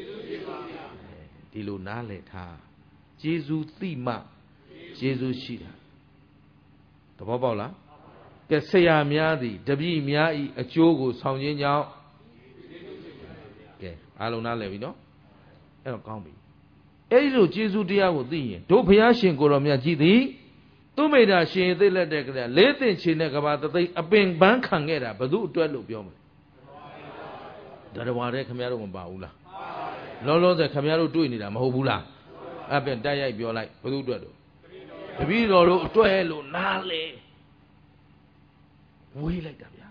ဒီလိုနားလည်ထားကျေးဇူးသိမှကျေးဇူးရှိတာသဘောပေါက်လားကဲဆရာများသည်တပည့်များ၏အကျိုးကိုဆောင်ခြင်းကြောင့်ကဲအားလုံးနားလည်ပြီနော်အဲ့တော့ကောင်းပြီအဲ့ဒီလိုကျေးဇူးတရားကိုသိရင်တို့ဘုရားရှင်ကိုတော်မြတ်ကြီးသည်သူမိတာရှင်သိလက်တဲ့ကလေးလေးသိင်ချင်တဲ့ကဘာတသိအပင်ပန်းခံခဲ့တာဘသူအတွက်လို့ပြောမလဲတရဝါတဲ့ခမရတို့မပါဘူးလားလောလောဆယ်ခမရတို့တွေ့နေတာမဟုတ်ဘူးလားအဲ့ပြန်တိုက်ရိုက်ပြောလိုက်ဘသူအတွက်တော့တပည့်တော်တို့အတွက်လို့နားလေဝေးလိုက်တာဗျာ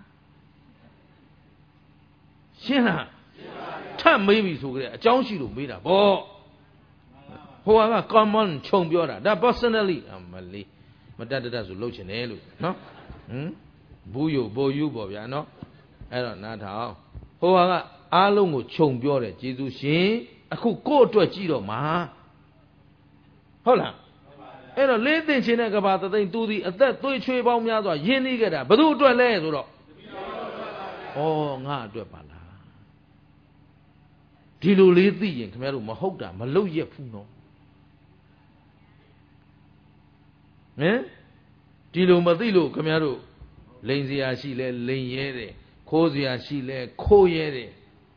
ရှင်းလားထပ်မေးပြီဆိုကြတဲ့အကြောင်းရှိလို့မေးတာဗောဟိုက common ခြုံပြောတာဒါ personally မလေးမတတ်တတ်ဆိုလှုပ်ချင်တယ်လို့နော်ဘူးယိုဘိုယူပေါ့ဗျာနော်အဲ့တော့နားထောင်ဟိုကအားလုံးကိုခြုံပြောတယ်ကျေးဇူးရှင်အခုကိုယ့်အတွက်ကြည့်တော့မှာဟုတ်လားအဲ့တော့လေးသိင်ချင်းတဲ့ကဘာသသိန်းသူသည်အသက်သွေးချွေးပေါင်းများစွာယဉ်နေခဲ့တာဘယ်သူအတွက်လဲဆိုတော့ဩငါအတွက်ပါလားဒီလိုလေးသိရင်ခင်ဗျားတို့မဟုတ်တာမလုပ်ရက်ဘူးနော်ဟင်ဒီလိုမသိလို့ခင်ဗျားတို့လိန်စရာရှိလဲလိန်ရဲတယ်ခိုးစရာရှိလဲခိုးရဲတယ်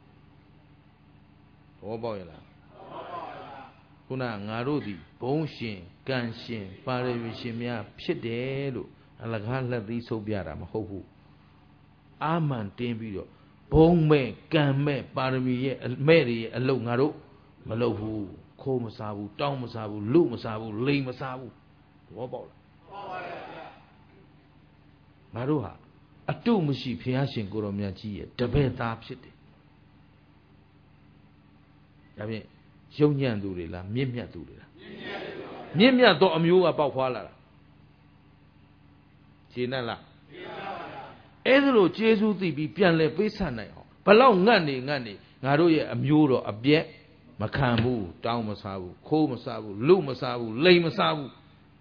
ဘောပေါက်ရလားခုနငါတို့သည်ဘုံရှင်ကံရှင်ပါရမီရှင်များဖြစ်တယ်လို့အလကားလက်သီးဆုပ်ပြတာမဟုတ်ဘူးအာမန်တင်းပြီးတော့ဘုံမဲ့ကံမဲ့ပါရမီရဲ့မဲ့တွေရဲ့အလုပ်ငါတို့မလုပ်ဘူးခိုးမစားဘူးတောင်းမစားဘူးလူမစားဘူးလိန်မစားဘူးသဘောပေါက်လားပေါက်ပါရဲ့ဗျာငါတို့ဟာအတုမရှိဘုရားရှင်ကိုတော်မြတ်ကြီးရဲ့တပည့်သားဖြစ်တယ်ဒါဖြင့်ယုံညံ့သူတွေလားမြင့်မြတ်သူတွေလားမြင့်မြတ်သောအမျိုးကပေါက်ဖွာလာတာရှင်းနဲ့လားအဲ့ဒါလို့ကျေးဇူးသိပြီးပြန်လဲပေးဆပ်နိုင်အောင်ဘလောက်ငတ်နေငါတို့ရဲ့အမျိုးတော်အပြက်မခံဘူးတောင်းမစားဘူးခိုးမစားဘူးလူမစားဘူးလိန်မစားဘူး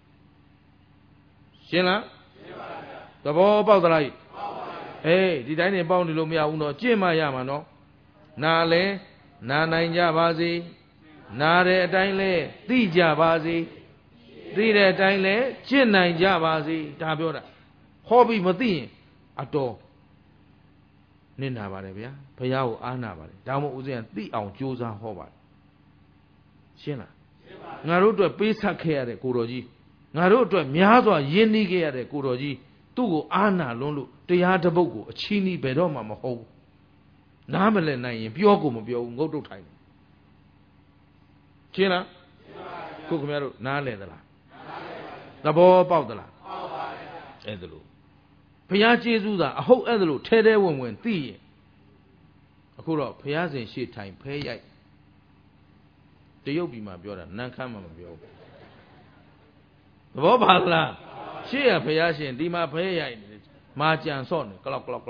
ရှင်းလားရှင်းပါဗျာသဘောပေါက်သလားပေါက်ပါဗျာအေးဒီတိုင်းနေပေါက်နေလို့မရဘူးနော်ကြင့်မှရမှာနော်နာလဲနာနိုင်ကြပါစေနာတဲ့အတိုင်းလဲသိကြပါစေသိတဲ့အတိုင်းလဲကျင့်နိုင်ကြပါစေဒါပြောတာဟောပြီးမသိရင်အတော်နစ်နာပါတယ်ဗျာဘုရားကိုအားနာပါတယ်ဒါမှမဟုတ်ဦးဇင်းကသိအောင်ကြိုးစားဟောပါတယ်ရှင်းလားရှင်းပါငါတို့အတွက်ပေးဆက်ခဲ့ရတဲ့ကိုတော်ကြီးငါတို့အတွက်များစွာယဉ်နီးခဲ့ရတဲ့ကိုတော်ကြီးသူ့ကိုအားနာလွန်းလို့တရားတစ်ပုဒ်ကိုအချီးနှီးဘယ်တော့မှမဟုတ်ဘူးနားမလည်နိုင်ရင်ပြောကိုမပြောဘူးငုတ်တုတ်ထိုင်တယ်ရှင်းလားခုခင်ဗျားတို့နားလည်သလားသဘောပေါက်သလားပေါက်ပါရဲ့အဲ့ဒါလို့ဘုရားကျေးဇူးသာအဟုတ်အဲ့ဒါလို့ထဲထဲဝင်ဝင်သိရင်အခုတော့ဘုရားရှင်ရှေ့ထိုင်ဖဲရိုက်တရုတ်ပြည်မှာပြောတာနန်းခမ်းမှာမပြောဘူးသဘောပါလားရှေ့ရဘုရားရှင်ဒီမှာဖဲရိုက်နေမာကြံဆော့နေကလောက်သ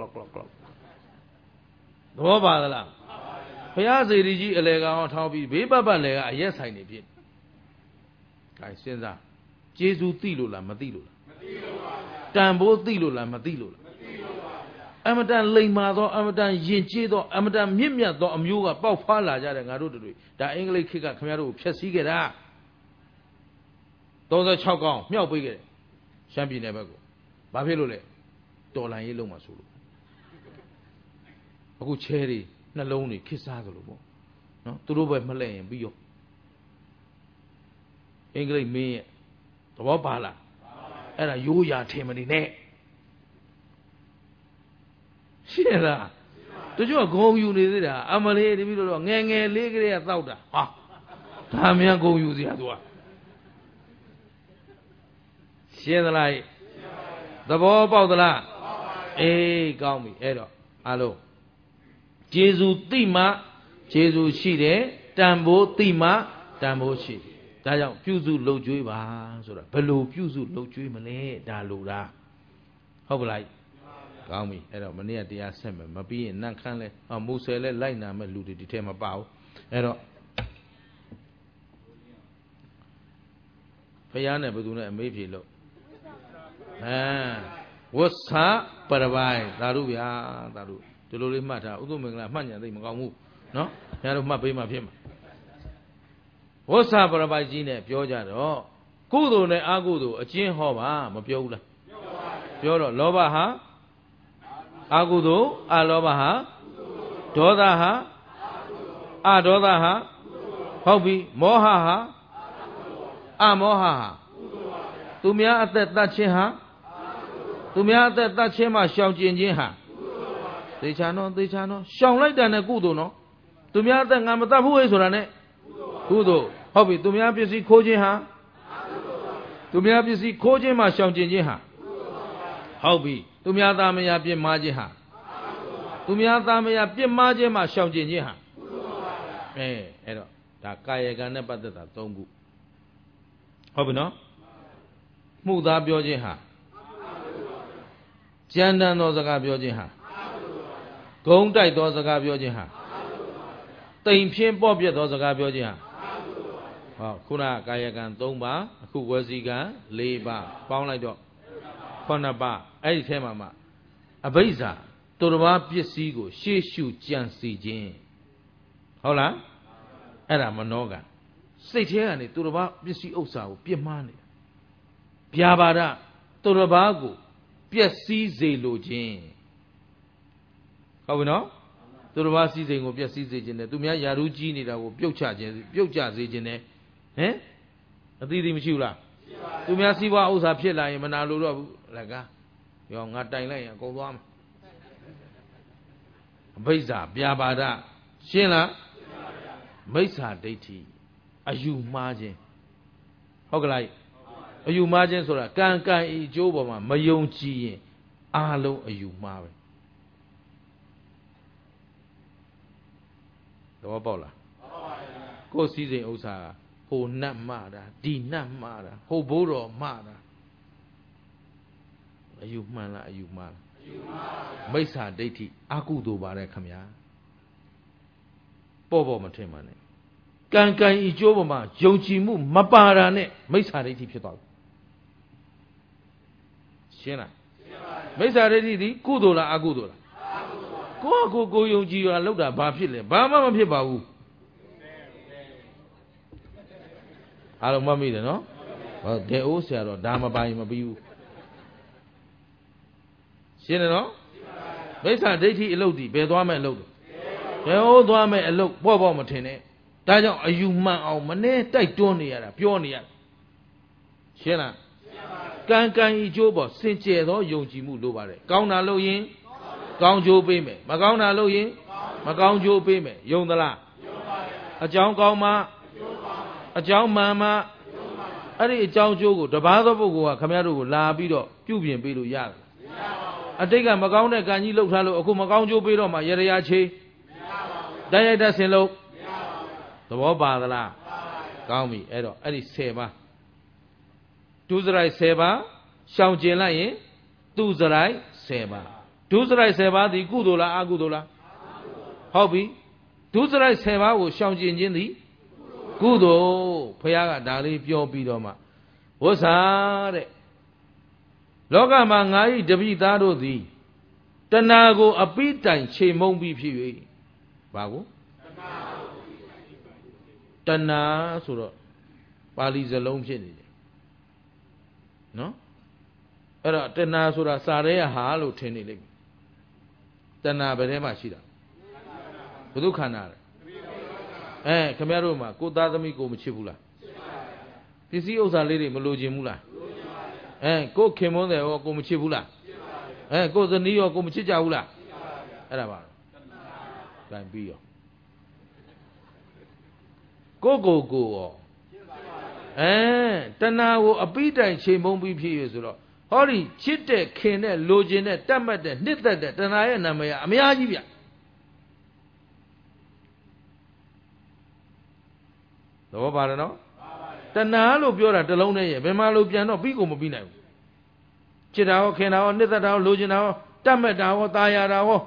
ဘောပါသလားဘုရားစေတီကြီးအလေကောင်ထောက်ပြီးဘေးပတ်ပတ်လေကအရက်ဆိုင်နေဖြစ်ဒါစဉ်းစားကျေးဇူးသိလို့လားမသိလို့လားမသိလို့ပါဗျာတန်ဖိုးသိလို့လားမသိလို့လားမသိလို့ပါဗျာအမတန်လိမ်မာသောအမတန်ယဉ်ကျေးသောအမတန်မြင့်မြတ်သောအမျိုးကပေါက်ဖွာလာကြတဲ့ငါတို့တွေဒါအင်္ဂလိပ်ခေတ်ကခင်ဗျားတို့ကိုဖျက်ဆီးခဲ့တာ36ကောင်းမြောက်ပေးခဲ့တယ်ရှမ်းပြည်နယ်ဘက်ကိုဘာဖြစ်လို့လဲတော်လန်ရေးလုံးမှာဆိုလို့အခုချဲတွေနှလုံးတွေခစ်စားကြလို့ပေါ့နော်သူတို့ပဲမလှည့်ရင်ပြီးရောအင်္ဂလိပ်မင်းရဲ့သဘောပါလားအဲ့ဒါရိုးရာထင်မနေနဲ့ရှင်းလားတချို့ကဂုံယူနေသေးတာအမလေးတပည့်တော့ငယ်ငယ်လေးကလေးကတောက်တာဟာဒါမြန်ဂုံယူစရာသူကရှင်းသလားသဘောပေါက်သလားအေးကောင်းပြီအဲ့တော့အားလုံးကျေးဇူးသိမှကျေးဇူးရှိတယ်တန်ဖိုးသိမှတန်ဖိုးရှိတယ်ဒါကြောင့်ပြုစုလှုပ်ကြွေးပါဆိုတာဘယ်လိုပြုစုလှုပ်ကြွေးမလဲဒါလို့လားဟုတ်ပလားကောင်းပြီအဲ့တော့မနေ့ကတရားဆက်မယ်မပြီးရင်နန့်ခမ်းလဲမူဆယ်လဲလိုက်နာမဲ့လူတွေဒီထဲမပါဘူးအဲ့တော့ဖယားနဲ့ဘယ်သူနဲ့အမေးဖြေလို့ဝတ်စာပရပိုင်သာဓုဗျာသာဓုဒီလိုလေးမှတ်ထားဥဒ္ဓမင်္ဂလာမှတ်ညာသိမကောင်းဘူးနော်ခင်ဗျားတို့မှတ်ပေးမှဖြစ်မှာဝတ်စာပရပိုင်ကြီးနဲ့ပြောကြတော့ကုသိုလ်နဲ့အကုသိုလ်အကျဉ်းဟောပါမပြောဘူးလားပြောတော့လောဘဟာအကုသိုလ်အလောဘဟာဒေါသဟာအဒေါသဟာဟုတ်ပြီမောဟဟာအမောဟဟာသူများအသက်တတ်ခြင်းဟာသူများအသက်တတ်ခြင်းမှရှောင်ကျင်ခြင်းဟာသေချာနော်သေချာနော်ရှောင်လိုက်တာနဲ့ကုသိုလ်နော်သူများအသက်ငါမတတ်ဘူးလေဆိုတာနဲ့ကုသိုလ်ဟုတ်ပြီသူများပစ္စည်းခိုးခြင်းဟာသူများပစ္စည်းခိုးခြင်းမှရှောင်ကျင်ခြင်းဟာဟုတ်ပြီသူများသားမယားပြစ်မှားခြင်းဟာသူများသားမယားပြစ်မှားခြင်းမှရှောင်ကျင်ခြင်းဟာအဲ့တော့ဒါကာယကံနဲ့ပတ်သက်တာ၃ခုဟုတ်ပြီနော်မှုသားပြောခြင်းဟာကြမ်းတမ်းသောစကားပြောခြင်းဟာဂုံးတိုက်သောစကားပြောခြင်းဟာတိမ်ဖြင်းပေါ့ပြက်သောစကားပြောခြင်းဟာဟောခုနကာယကံ3ပါးအခုဝစီကံ4ပါးပေါင်းလိုက်တော့9ပါးအဲ့ဒီထဲမှာမှအဘိဇ္ဇာသူတစ်ပါးပစ္စည်းကိုရှေ့ရှုကြံစီခြင်းဟုတ်လားအဲ့ဒါမနောကံစိတ်ထဲကနေသူတစ်ပါးပစ္စည်းဥစ္စာကိုပြစ်မှားနေတာဗျာပါဒသူတစ်ပါးကိုပျက်စီးစေလိုခြင်းဟုတ်ပြီနော်သူတစ်ပါးစည်းစိမ်ကိုပျက်စီးစေခြင်းနဲ့သူများယာရုကြီးနေတာကိုပြုတ်ချခြင်းပြုတ်ကျစေခြင်းနဲ့အသီးသီးမရှိဘူးလားသူများစီးပွားဥစ္စာဖြစ်လာရင်မနာလိုတော့ဘူးလကားရောငါတိုင်လိုက်ရင်အကုန်သွားမယ်အဘိဇ္ဇာဗျာပါဒရှင်းလားမိစ္ဆာဒိဋ္ဌိအယူမှားခြင်းဟုတ်ကလားအယူမှားခြင်းဆိုတာကံကံဤအကျိုးပေါ်မှာမယုံကြည်ရင်အားလုံးအယူမှားပဲသဘောပေါက်လားကိုယ်စည်းစိမ်ဥစ္စာဟိုနတ်မှားတာဒီနတ်မှားတာဟိုဘိုးတော်မှားတာအယူမှန်လားအယူမှားလားအယူမှားမိစ္ဆာဒိဋ္ဌိအကုသိုလ်ပါတယ်ခမညာပေါ့မထင်ပါနဲ့ကံကံဤကျိုးပေါ်မှာယုံကြည်မှုမပါတာနဲ့မိစ္ဆာဒိဋ္ဌိဖြစ်သွားပြီရှင်းလားမိစ္ဆာဒိဋ္ဌိဒီကုသိုလ်လားအကုသိုလ်လားကိုယုံကြည်ရလောက်တာဘာဖြစ်လဲဘာမှမဖြစ်ပါဘူးအားလုံးမှတ်မိတယ်နော်ဟုတ်ဒေအိုးဆရာတော်ဒါမပိုင်မပြီးဘူးရှင်းတယ်နော်မိစ္ဆာဒိဋ္ဌိအလုပ်ဒီဘယ်သွားမဲ့အလုပ်လဲဘယ်ဟိုးသွားမဲ့အလုပ်ပေါ့မထင်နဲ့ဒါကြောင့်အယူမှန်အောင်မနဲ့တိုက်တွန်းနေရတာပြောနေရတာရှင်းလားကံကံဤကျိုးပေါ်စင်ကြယ်သောယုံကြည်မှုလိုပါတယ်ကောင်းတာလုပ်ရင်ကောင်းကျိုးပေးမယ်မကောင်းတာလုပ်ရင်မကောင်းကျိုးပေးမယ်ယုံသလားယုံပါဗျာအကြောင်းကောင်းမှအကြောင်းမှန်မှအဲ့ဒီအကြောင်းကျိုးကိုတပါးသောပုဂ္ဂိုလ်ကခမရတို့ကိုလာပြီးတော့ပြုပြင်ပေးလို့ရတယ်မရပါဘူးအတိတ်ကမကောင်းတဲ့ကံကြီးလှုပ်ထားလို့အခုမကောင်းကျိုးပေးတော့မှရရချေမရပါဘူးတိုက်ရိုက်တတ်ဆင်လို့မရပါဘူးသဘောပါသလားပါပါကောင်းပြီအဲ့တော့အဲ့ဒီ10ပါးဒုစရိုက်10ပါးရှောင်ကျင်လိုက်ရင်သူစရိုက်10ပါးဒုစရိုက်10ပါးသည်ကုသိုလ်လားအကုသိုလ်လားဟုတ်ပြီဒုစရိုက်10ပါးကိုရှောင်ကျင်ခြင်းသည်ကုသိုလ်ဘုရားကဒါလေးပြောပြီးတော့မှဝဆာတဲ့လောကမှာငါ၏တပည့်သားတို့သည်တဏှာကိုအပိတိုင်ချိန်မုံပြီးဖြစ်၍ဘာကိုတဏှာဆိုတော့ပါဠိစလုံးဖြစ်နေတယ်နော်အဲ့တော့တဏှာဆိုတာစာရဲဟာလို့ထင်နေလိမ့်မယ်တဏှာဘယ်ထဲမှာရှိတာဘု து ခန္ဓာလေခင်ဗျားတို့မှာကိုသားသမီးကိုမချစ်ဘူးလားပစ္စည်းဥစ္စာလေးတွေမလိုချင်ဘူးလားကိုခင်မွန်းတယ်ရောကိုမချစ်ဘူးလားကိုဇနီးရောကိုမချစ်ကြဘူးလားအဲ့ဒါပါကံပြီးရောကိုရောတဏှာကိုအပိတိုင်ချိန်မုံပြီးဖြစ်ရဆိုတော့ဟောဒီချစ်တဲ့ခင်တဲ့လိုချင်တဲ့တတ်မှတ်တဲ့နှစ်သက်တဲ့တဏှာရဲ့နာမည်အများကြီးဗျသဘောပါတယ်နော်တဏှာလို့ပြောတာတစ်လုံးနဲ့ရဲ့ဘယ်မှာလို့ပြန်တော့ပြီးကုန်မပြီးနိုင်ဘူးချစ်တာဟောခင်တာဟောနှစ်သက်တာဟောလိုချင်တာဟောတတ်မဲ့တာဟောตาရတာဟော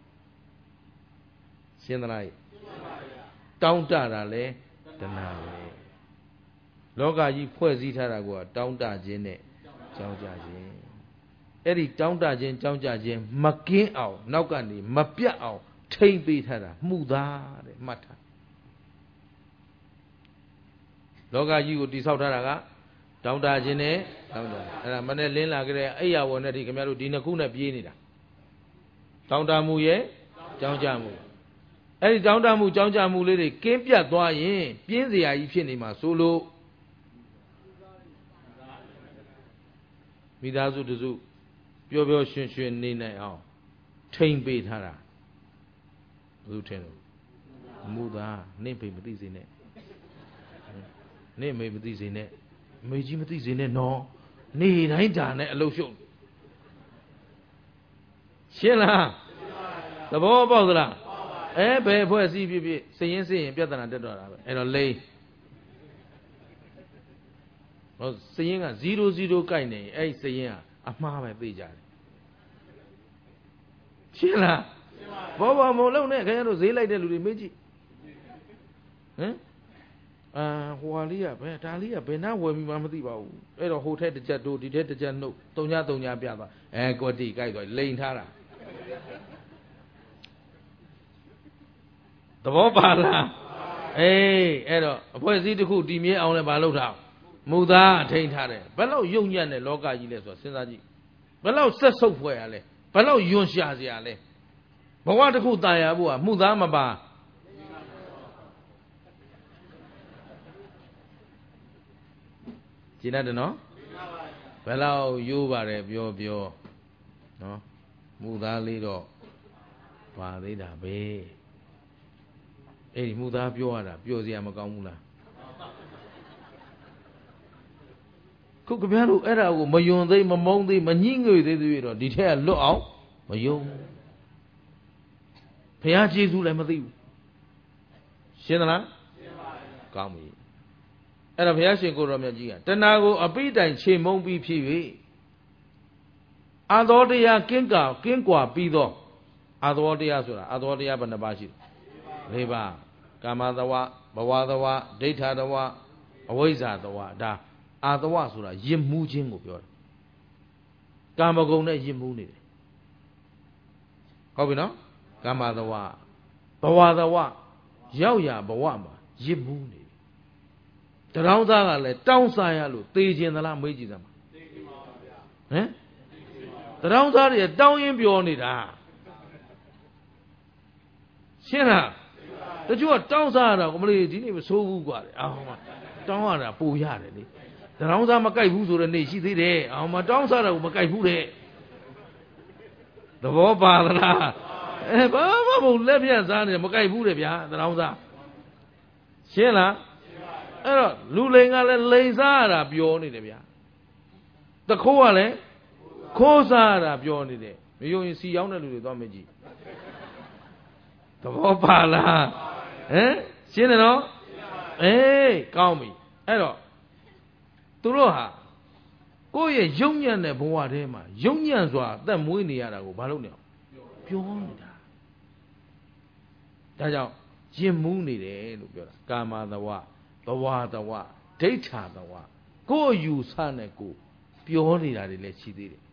ရှင်းသလားတောင်းတတာလဲတဏှာပဲလောကကြီးဖွဲ့စည်းထားတာကတောင်းတခြင်းနဲ့ကြောင်းကြခြင်းအဲ့ဒီတောင်းတခြင်းကြောင်းကြခြင်းမကင်းအောင်နောက်ကနေမပြတ်အောင်ထိမ့်ပေးထားတာမှုသားတဲ့မှတ်ထားလောကကြီးကိုတိဆောက်ထားတာကတောင်းတခြင်းနဲ့တောင်းတအဲ့ဒါမနဲ့လင်းလာကြတဲ့အိယာဝဏ်နဲ့ဒီခင်ဗျားတို့ဒီနှစ်ခုနဲ့ပြေးနေတာတောင်းတမှုရဲ့ကြောင်းကြမှုအဲ့ဒီတောင်းတမှုကြောင်းကြမှုလေးတွေကင်းပြတ်သွားရင်ပြင်းစရာကြီးဖြစ်နေမှာဆိုလို့မိသားစုတစုပျော်ပျော်ရွှင်ရွှင်နေနိုင်အောင်ထိမ့်ပေးထားတာဘယ်သူထင်လို့မူသားနင့်ဖေမသိစေနဲ့နင့်မေမသိစေနဲ့မေကြီးမသိစေနဲ့နော်နေတိုင်းကြာနဲ့အလုရှုပ်ရှင်းလားသဘောပေါက်သလားဘယ်ဖွဲ့စည်းဖြစ်ဖြစ်စရင်ပြဿနာတက်တော့တာပဲအဲ့တော့လိမ့်ဟောစရင်က00ကိုက်နေအဲ့ဒီစရင်ကအမှားပဲသိကြတယ်ရှင်းလားဘောမလုံးနဲ့ခင်ဗျားတို့ဈေးလိုက်တဲ့လူတွေမေးကြည့်ဟမ်ဟိုဟာလေးကဘယ်ဒါလေးကဘယ်နှဝယ်ပြီးမှမသိပါဘူးအဲ့တော့ဟိုထက်တစ်ချက်တို့ဒီထက်တစ်ချက်နှုတ်3ညပြသွားကွက်တီကြိုက်သွားလိန်ထားတာသဘောပါလားအဲ့တော့အဖွဲ့အစည်းတစ်ခုတည်မြဲအောင်လဲမလုပ်ထားမူသားအထိန်ထားတယ်ဘယ်လောက်ယုံညံ့တဲ့လောကကြီးလဲဆိုတော့စဉ်းစားကြည့်ဘယ်လောက်ဆက်ဆုပ်ဖွဲ့ရလဲဘယ်လောက်ယွန်ရှာစရာလဲဘဝတစ်ခုตายရဖို့ကမှုသားမပါကျင်းတယ်နော်ဘယ်လောက်ရိုးပါတယ်ပြောနော်မူသားလေးတော့ပါသေးတာပဲအဲ့ဒီမူသားပြောရတာပြောစရာမကောင်းဘူးလားခုကြပြတို့အဲ့ဒါကိုမယွန်သေးမမုန်းသေးမညှိငွေသေးသေးတော့ဒီထက်ကလွတ်အောင်မယုံဘုရားကျေးဇူးလည်းမသိဘူးရှင်းသလားရှင်းပါပြီကောင်းပြီအဲ့တော့ဘုရားရှင်ကိုတော်မြတ်ကြီးကတဏှာကိုအပိတိုင်ခြေမုံပြီးဖြစ်၍အာသောတရားကင်းကွာပြီးတော့အာသောတရားဆိုတာအာသောတရားဘယ်နှပါရှိလဲ၄ပါးကာမသဝဘဝသဝဒိဋ္ဌသဝအဝိဇ္ဇာသဝဒါအာသဝဆိုတာယစ်မှုခြင်းကိုပြောတယ်ကာမဂုဏ်နဲ့ယစ်မှုနေတယ်ဟုတ်ပြီနော်ကာမသဝဘဝသဝရောက်ရဘဝမှာယစ်မှုနေတယ်တရောင်းသားကလည်းတောင်းစားရလို့သေခြင်းသလားမေးကြည့်စမ်းပါသေခြင်းပါဗျာဟမ်တရောင်းသားတွေတောင်းရင်ပြောနေတာရှင်းလားတချို့ကတောင်းစားရတာကိုမလေးဒီနေ့မဆိုးဘူးกว่าလေအောင်မတောင်းရတာပူရတယ်လေတရောင်းစားမကြိုက်ဘူးဆိုတဲ့နေ့ရှိသေးတယ်အောင်မတောင်းစားတာကိုမကြိုက်ဘူးတဲ့သဘောပါသလားဘာမှမဟုတ်လက်ပြတ်စားနေမကြိုက်ဘူးတဲ့ဗျာတရောင်းစားရှင်းလားအဲ့တော့လူလိန်ကလည်းလိန်စားရတာပြောနေတယ်ဗျာတခိုးကလည်းခိုးစားရတာပြောနေတယ်မယုံရင်စီရောက်တဲ့လူတွေသွားမကြည့်သဘောပါလားရှင်းတယ်နော်ကောင်းပြီအဲ့တော့သူတို့ဟာကိုယ့်ရဲ့ယုံညံ့တဲ့ဘဝထဲမှာယုံညံ့စွာအသက်မွေးနေရတာကိုဘာလို့နေအောင်ပြောနေတာဒါကြောင့်ယဉ်မူးနေတယ်လို့ပြောတာကာမသဝဘဝသဝဒိဋ္ဌာသဝကိုယ့်ယူဆနဲ့ကိုပြောနေတာတွေလည်းရှိသေးတယ်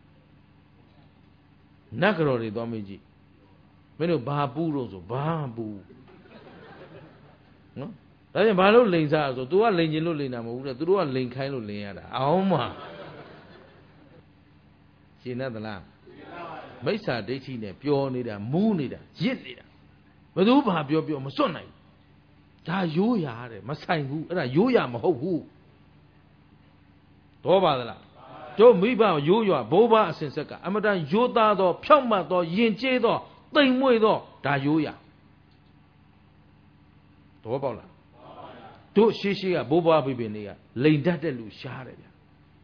နတ်ကတော်တွေသွားမေးကြည့်မင်းတို့ဘာပူးလို့ဆိုဘာပူးနော်ဒါကြောင့်ဘာလို့လိန်စားဆို तू ကလိန်ကျင်လို့လိန်တာမဟုတ်ဘူးတဲ့သူတို့ကလိန်ခိုင်းလို့လိန်ရတာအောင်မရှင်းသလားမိစ္ဆာဒိဋ္ဌိနဲ့ပြောနေတာမူးနေတာရစ်နေတာဘယ်သူဘာပြောမစွတ်နိုင်ဘူးဒါရိုးရာတဲ့မဆိုင်ဘူးအဲ့ဒါရိုးရာမဟုတ်ဘူးတော့ပါသလားတို့မိဘရိုးရွာဘိုးဘအစဉ်ဆက်ကအမတန်ရိုးသားသောဖြောင့်မတ်သောယဉ်ကျေးသောတိမ်မွေ့သောဒါရိုးရာတော့ပေါ့လားတို့ရှိကဘိုးဘွားပြပင်တွေကလိန်တတ်တဲ့လူရှားတယ်ဗျ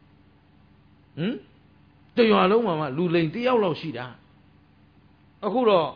တရွာလုံးမှာလူလိန်တယောက်လောက်ရှိတာအခုတော့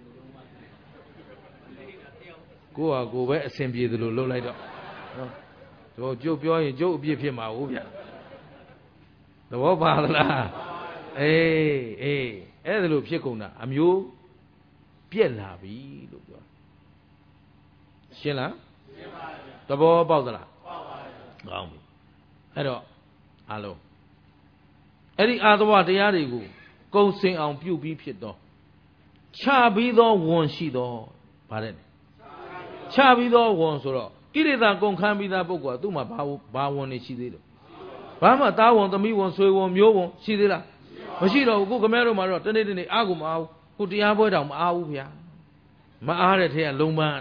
ကိုယ့်ဟာကိုယ်ပဲအဆင်ပြေသလိုလုပ်လိုက်တော့တို့ကျုပ်ပြောရင်ကျုပ်အပြစ်ဖြစ်မှာဟုတ်ဗျသဘောပါလားအေးအဲ့ဒါလို့ဖြစ်ကုန်တာအမျိုးပြက်လာပြီလို့ပြောရှင်းလားရှင်းပါဗျသဘောပေါက်သလားပေါက်ပါဗျကောင်းပြီအဲ့တော့အားလုံးအဲ့ဒီအာသဝတရားတွေကိုကုံစင်အောင်ပြုပြီးဖြစ်တော့ချပြီးသောဝန်ရှိသောဗါတဲ့ချပြီးသောဝန်ဆိုတော့ကိလေသာကုန်ခန်းပြီးသားပုဂ္ဂိုလ်ကသူ့မှာဘာဝန်နေရှိသေးတယ်ဘာမှသားဝန်သမီးဝန်ဆွေဝန်မျိုးဝန်ရှိသေးလားမရှိတော့ဘူးခုခမဲတို့မှာတော့တနေ့အားကိုမအားဘူးခုတရားပွဲတောင်မအားဘူးဗျာမအားတဲ့ထဲကလုံးပန်း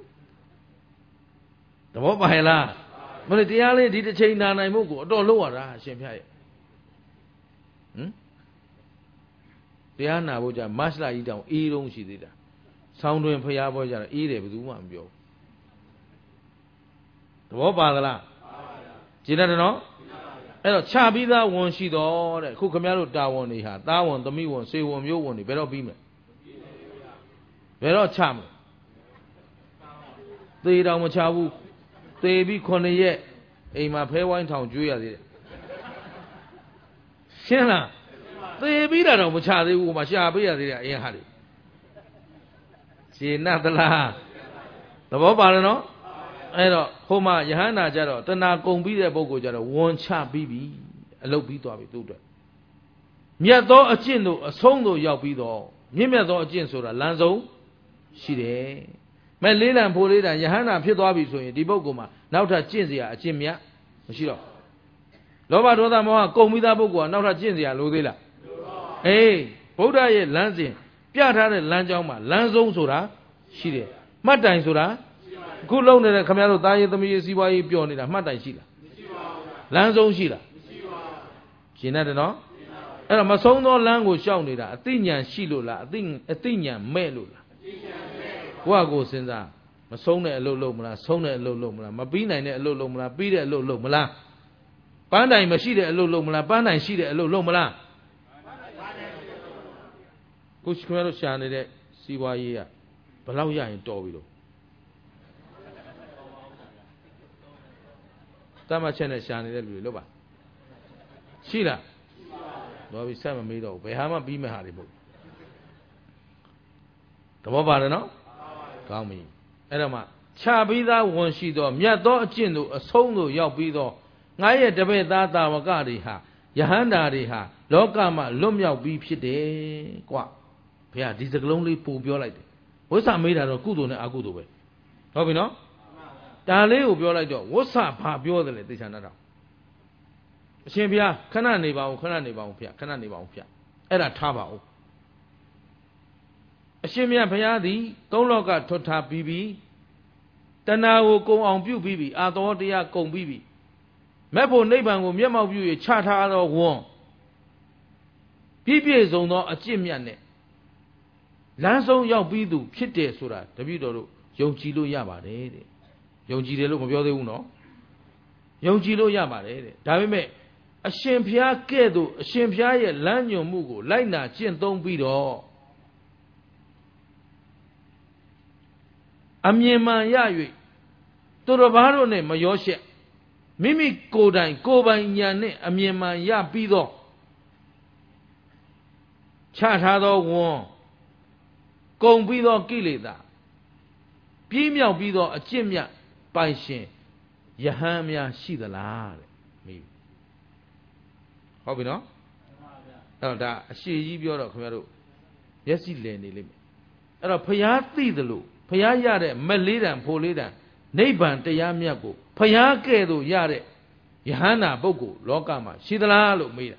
သဘောပါရဲ့လားမလို့တရားလေးဒီတစ်ချိန်နာနိုင်မှုကိုအတော်လုံးရတာရှင်ဖျားရဲ့တရားနာဖို့ကြမတ်လကြီးတောင်အေးတုံးရှိသေးတာဆောင်းတွင်ဖျားပွဲကြတော့အေးတယ်ဘယ်သူမှမပြောဘူးသဘောပါသလားကြည်တတ်တယ်နော်အဲ့တော့ခြာပြီးသားဝန်ရှိတော့တဲ့ခုခင်ဗျားတို့တာဝန်တွေဟာသားဝန်သမီးဝန်ဆွေဝန်မျိုးဝန်တွေဘယ်တော့ပြီးမလဲဘယ်တော့ခြမလဲသေတောင်မခြဘူးသေပြီး9ရက်အိမ်မှာဖဲဝိုင်းထောင်ကျွေးရသေးတယ်ရှင်းလားသေပြီးတာတော့မခြသေးဘူးဟိုမှာရှာပေးရသေးတယ်အရင်ဟာတွေရှင်းနာသလားသဘောပါလားနော်အဲ့တော့ဟိုမှာယဟန္တာကြတော့တဏှာကုန်ပြီးတဲ့ပုဂ္ဂိုလ်ကြတော့ဝန်ချပြီးပြီအလုတ်ပြီးသွားပြီသူ့အတွက်မြတ်သောအကျင့်တို့အဆုံးတို့ရောက်ပြီးတော့မြင့်မြတ်သောအကျင့်ဆိုတာလမ်းဆုံးရှိတယ်မဲ့လေးလံဖိုးလေးတန်ယဟန္တာဖြစ်သွားပြီဆိုရင်ဒီပုဂ္ဂိုလ်မှာနောက်ထပ်ကျင့်စရာအကျင့်မြတ်မရှိတော့လောဘဒေါသမောဟကုန်ပြီးသားပုဂ္ဂိုလ်ကနောက်ထပ်ကျင့်စရာလိုသေးလားအေးဗုဒ္ဓရဲ့လမ်းစဉ်ပြထားတဲ့လမ်းကြောင်းမှာလမ်းဆုံးဆိုတာရှိတယ်မှတ်တိုင်ဆိုတာခုလုံးနေတဲ့ခင်ဗျားတို့သားရေးသမီးရေးစီးပွားရေးပျော်နေတာမှတ်တိုင်ရှိလားမရှိပါဘူးလမ်းဆုံးရှိလားမရှိပါဘူးရှင်းတယ်နော်အဲ့တော့မဆုံးသောလမ်းကိုရှောက်နေတာအသိဉာဏ်ရှိလို့လားအသိဉာဏ်မဲ့လို့လားအသိဉာဏ်မဲ့ကိုယ့်ကိုစဉ်းစားမဆုံးတဲ့အလုပ်လုပ်မလားဆုံးတဲ့အလုပ်လုပ်မလားမပြီးနိုင်တဲ့အလုပ်လုပ်မလားပြီးတဲ့အလုပ်လုပ်မလားပန်းတိုင်မရှိတဲ့အလုပ်လုပ်မလားပန်းတိုင်ရှိတဲ့အလုပ်လုပ်မလားကိုခင်ဗျားတို့ရှာနေတဲ့စီးပွားရေးကဘယ်လောက်ရရင်တော်ပြီလို့တမချက်နဲ့ရှာနေတဲ့လူတွေလို့ပါရှိလားတော့ပြီးဆက်မမေးတော့ဘူးဘယ်ဟာမှပြီးမဲ့ဟာတွေမဟုတ်သဘောပါတယ်နော်ကောင်းပြီအဲ့တော့မှခြာပြီးသားဝန်ရှိသောမြတ်သောအကျင့်တို့အဆုံးတို့ရောက်ပြီးသောငါရဲ့တပည့်သားတာဝကတွေဟာယဟန္တာတွေဟာလောကမှာလွတ်မြောက်ပြီးဖြစ်တယ်ကွာဘုရားဒီစကလုံးလေးပို့ပြောလိုက်တယ်ဝိသမေးတာတော့ကုသိုလ်နဲ့အကုသိုလ်ပဲဟုတ်ပြီနော်ဒါလေးကိုပြောလိုက်တော့ဝဆဘာပြောတယ်လေသိချာနာတော့အရှင်ဘုရားခဏနေပါဦးခဏနေပါဦးဖေခဏနေပါဦးဖေအဲ့ဒါထားပါဦးအရှင်မြတ်ဘုရားသည်သုံးလောကထွတ်ထားပြီးပြီတဏှာကိုကုံအောင်ပြုပြီးပြီအာသောတရားကုံပြီးပြီမဲ့ဖို့နိဗ္ဗာန်ကိုမျက်မှောက်ပြု၍ချထားသောဝန်ပြည့်ပြည့်စုံသောအကျင့်မြတ်နဲ့လမ်းဆုံးရောက်ပြီးသူဖြစ်တယ်ဆိုတာတပည့်တော်တို့ယုံကြည်လို့ရပါတယ်တဲ့ယုံကြည်တယ်လို့မပြောသေးဘူးနော်ယုံကြည်လို့ရပါတယ်တဲ့ဒါပေမဲ့အရှင်ဘုရားကဲ့သို့အရှင်ဘုရားရဲ့လမ်းညွှန်မှုကိုလိုက်နာကျင့်သုံးပြီးတော့အမြင်မှန်ရ၍သူတော်ဘာတို့နဲ့မရောရှက်မိမိကိုယ်တိုင်ကိုယ်ပိုင်ဉာဏ်နဲ့အမြင်မှန်ရပြီးတော့ချထားသောဝန်ကုန်ပြီးသောကိလေသာပြင်းမြောက်ပြီးသောအကျင့်မြတ်ပိုင်ရှင်ယဟန်များရှိသလားတဲ့မိဟုတ်ပြီနော်အဲ့တော့ဒါအရှိကြီးပြောတော့ခင်ဗျားတို့မျက်စိလည်နေလိမ့်မယ်အဲ့တော့ဖျားသိသလိုဖျားရတဲ့မက်လေးတန်ဖိုလေးတန်နိဗ္ဗာန်တရားမြတ်ကိုဖျားကဲ့သို့ရတဲ့ယဟန္တာပုဂ္ဂိုလ်လောကမှာရှိသလားလို့မေးတာ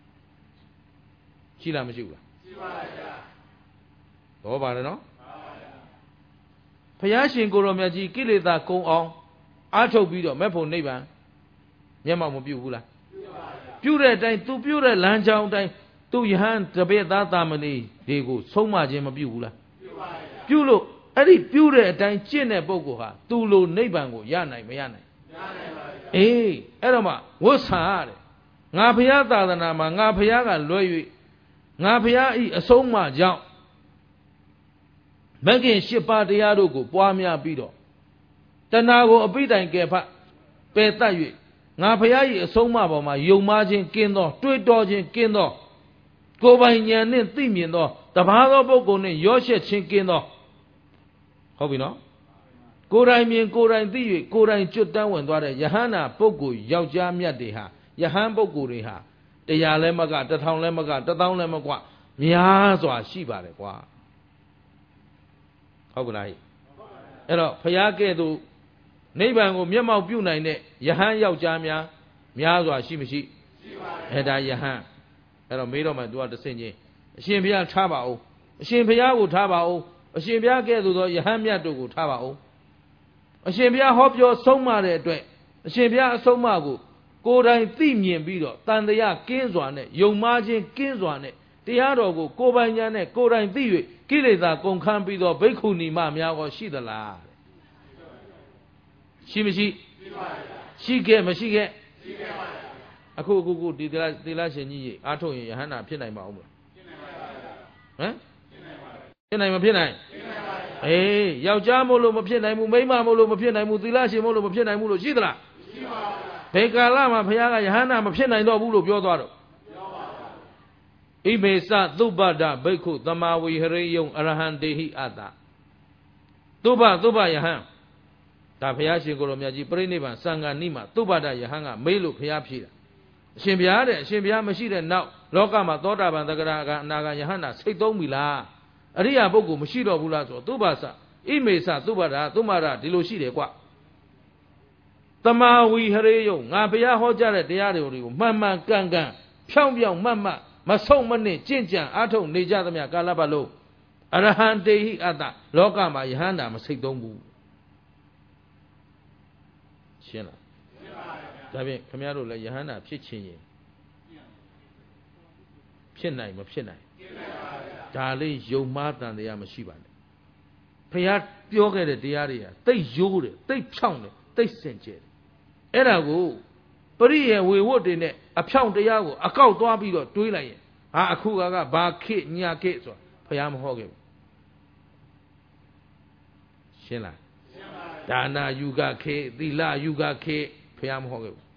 ရှိလားမရှိဘူးလားရှိပါဗျာတော့ပါတယ်နော်ဘုရားရှင်ကိုရောမြတ်ကြီးကိလေသာကုံအောင်အားထုတ်ပြီးတော့မဲ့ဖို့နိဗ္ဗာန်မျက်မှောက်မပြုတ်ဘူးလားပြုတ်တဲ့အတိုင်းသူပြုတ်တဲ့လမ်းကြောင်းအတိုင်းသူယဟန်တပည့်သားသားမဏေတွေကိုဆုံးမခြင်းမပြုတ်ဘူးလားပြုတ်လို့အဲ့ဒီပြုတ်တဲ့အတိုင်းကျင့်တဲ့ပုဂ္ဂိုလ်ဟာသူလိုနိဗ္ဗာန်ကိုရနိုင်မရနိုင်ရနိုင်ပါဘူးအေးအဲ့တော့မှဝတ်ဆာတဲ့ငါဘုရားသာသနာမှာငါဘုရားကလွဲ၍ငါဘုရားဤအဆုံးအမကြောင့်မဂ္ဂင်၈ပါးတရားတို့ကိုပွားများပြီးတော့တဏှာကိုအပိတိုင်ကယ်ဖတ်ပယ်တတ်၍ငါဖရာ၏အဆုံးအမပေါ်မှာယုံမှားခြင်းကင်းသောတွေးတောခြင်းကင်းသောကိုယ်ပိုင်ဉာဏ်နှင့်သိမြင်သောတပါးသောပုဂ္ဂိုလ်နှင့်ရောရှက်ခြင်းကင်းသောဟုတ်ပြီနော်ကိုယ်တိုင်မြင်ကိုယ်တိုင်သိ၍ကိုယ်တိုင်ကျွတ်တန်းဝင်သွားတဲ့ယဟန္တာပုဂ္ဂိုလ်ယောက်ျားမြတ်တွေဟာယဟန်ပုဂ္ဂိုလ်တွေဟာ100လည်းမက1000လည်းမက1000လည်းမကွများစွာရှိပါတယ်ကွာဟုတ်ကလားအဲ့တော့ဖရာကဲ့သို့နိဗ္ဗာန်ကိုမျက်မှောက်ပြုနိုင်တဲ့ယဟန်ယောက်ျားများစွာရှိမရှိရှိပါဘူးအဲ့ဒါယဟန်အဲ့တော့မေးတော့မှ तू ကတဆင့်ချင်းအရှင်ဘုရားထားပါဦးအရှင်ဘုရားကိုထားပါဦးအရှင်ဘုရားကဲ့သို့သောယဟန်မြတ်တို့ကိုထားပါဦးအရှင်ဘုရားဟောပြောဆုံးမတဲ့အတွက်အရှင်ဘုရားအဆုံးအမကိုကိုယ်တိုင်သိမြင်ပြီးတော့တန်တရားကင်းစွာနဲ့ယုံမှားခြင်းကင်းစွာနဲ့တရားတော်ကိုကိုယ်ပိုင်ဉာဏ်နဲ့ကိုယ်တိုင်သိ၍ကိလေသာကုန်ခန်းပြီးတော့ဘိက္ခုနီမများကောရှိသလားရှိမရှိရှိခဲ့မရှိခဲ့အခုဒီသီလရှင်ကြီးကြီးအားထုတ်ရင်ယဟန္တာဖြစ်နိုင်ပါဦးမလားဖြစ်နိုင်မဖြစ်နိုင်အေးယောက်ျားမို့လို့မဖြစ်နိုင်ဘူးမိန်းမမို့လို့မဖြစ်နိုင်ဘူးသီလရှင်မို့လို့မဖြစ်နိုင်ဘူးလို့ရှိသလားရှိပါဘူးဘယ်ကာလမှာဘုရားကယဟန္တာမဖြစ်နိုင်တော့ဘူးလို့ပြောသွားတော့ဣမေသသုဘဒဘိက္ခုသမာဝိဟရိယုံအရဟံတေဟိအတ္တသုဘယဟံဒါဘုရားရှင်ကိုလိုမြတ်ကြီးပြိဋိဘံစံဃာနိမှာသုဘဒယဟံကမေးလို့ဘုရားဖြေတာအရှင်ဘုရားတဲ့အရှင်ဘုရားမရှိတဲ့နောက်လောကမှာသောတာပန်သဂရကအနာဂယဟန္တာစိတ်သုံးပြီလားအရိယာပုဂ္ဂိုလ်မရှိတော့ဘူးလားဆိုသုဘသဣမေသသုဘဒသုမရဒီလိုရှိတယ်ကွသမာဝိဟရေယုံငါဘုရားဟောကြားတဲ့တရားတွေကိုမှန်မှန်ကန်ကန်ဖြောင်းဖြောင်းမှတ်မှတ်မဆုံးမနစ်ကြင့်ကြံအားထုတ်နေကြသမျှကာလပတ်လုံးအရဟံတေဟိအတ္တလောကမှာယဟန္တာမစိတ်သုံးဘူးရှင်းလားရှင်းပါပြီဒါဖြင့်ခင်ဗျားတို့လည်းယဟန္တာဖြစ်ခြင်းရင်ဖြစ်နိုင်မဖြစ်နိုင်ဒါလေးယုံမှားတန်တရားမရှိပါနဲ့ဘုရားပြောခဲ့တဲ့တရားတွေကသိရိုးတယ်သိဖြောင်းတယ်သိစင်ကြယ်တယ်အဲ့ဒါကိုပရိယေဝေဝတ်တွေနဲ့အဖြောင်းတရားကိုအကောက်သွားပြီးတော့တွေးလိုက်ရင်ဟာအခုကဘာခေညာခေဆိုတာဘုရားမဟောခဲ့ဘူးရှင်းလားရှင်းပါပြီဒါနာယူကခေသီလယူကခေဘုရားမဟောခဲ့ဘူး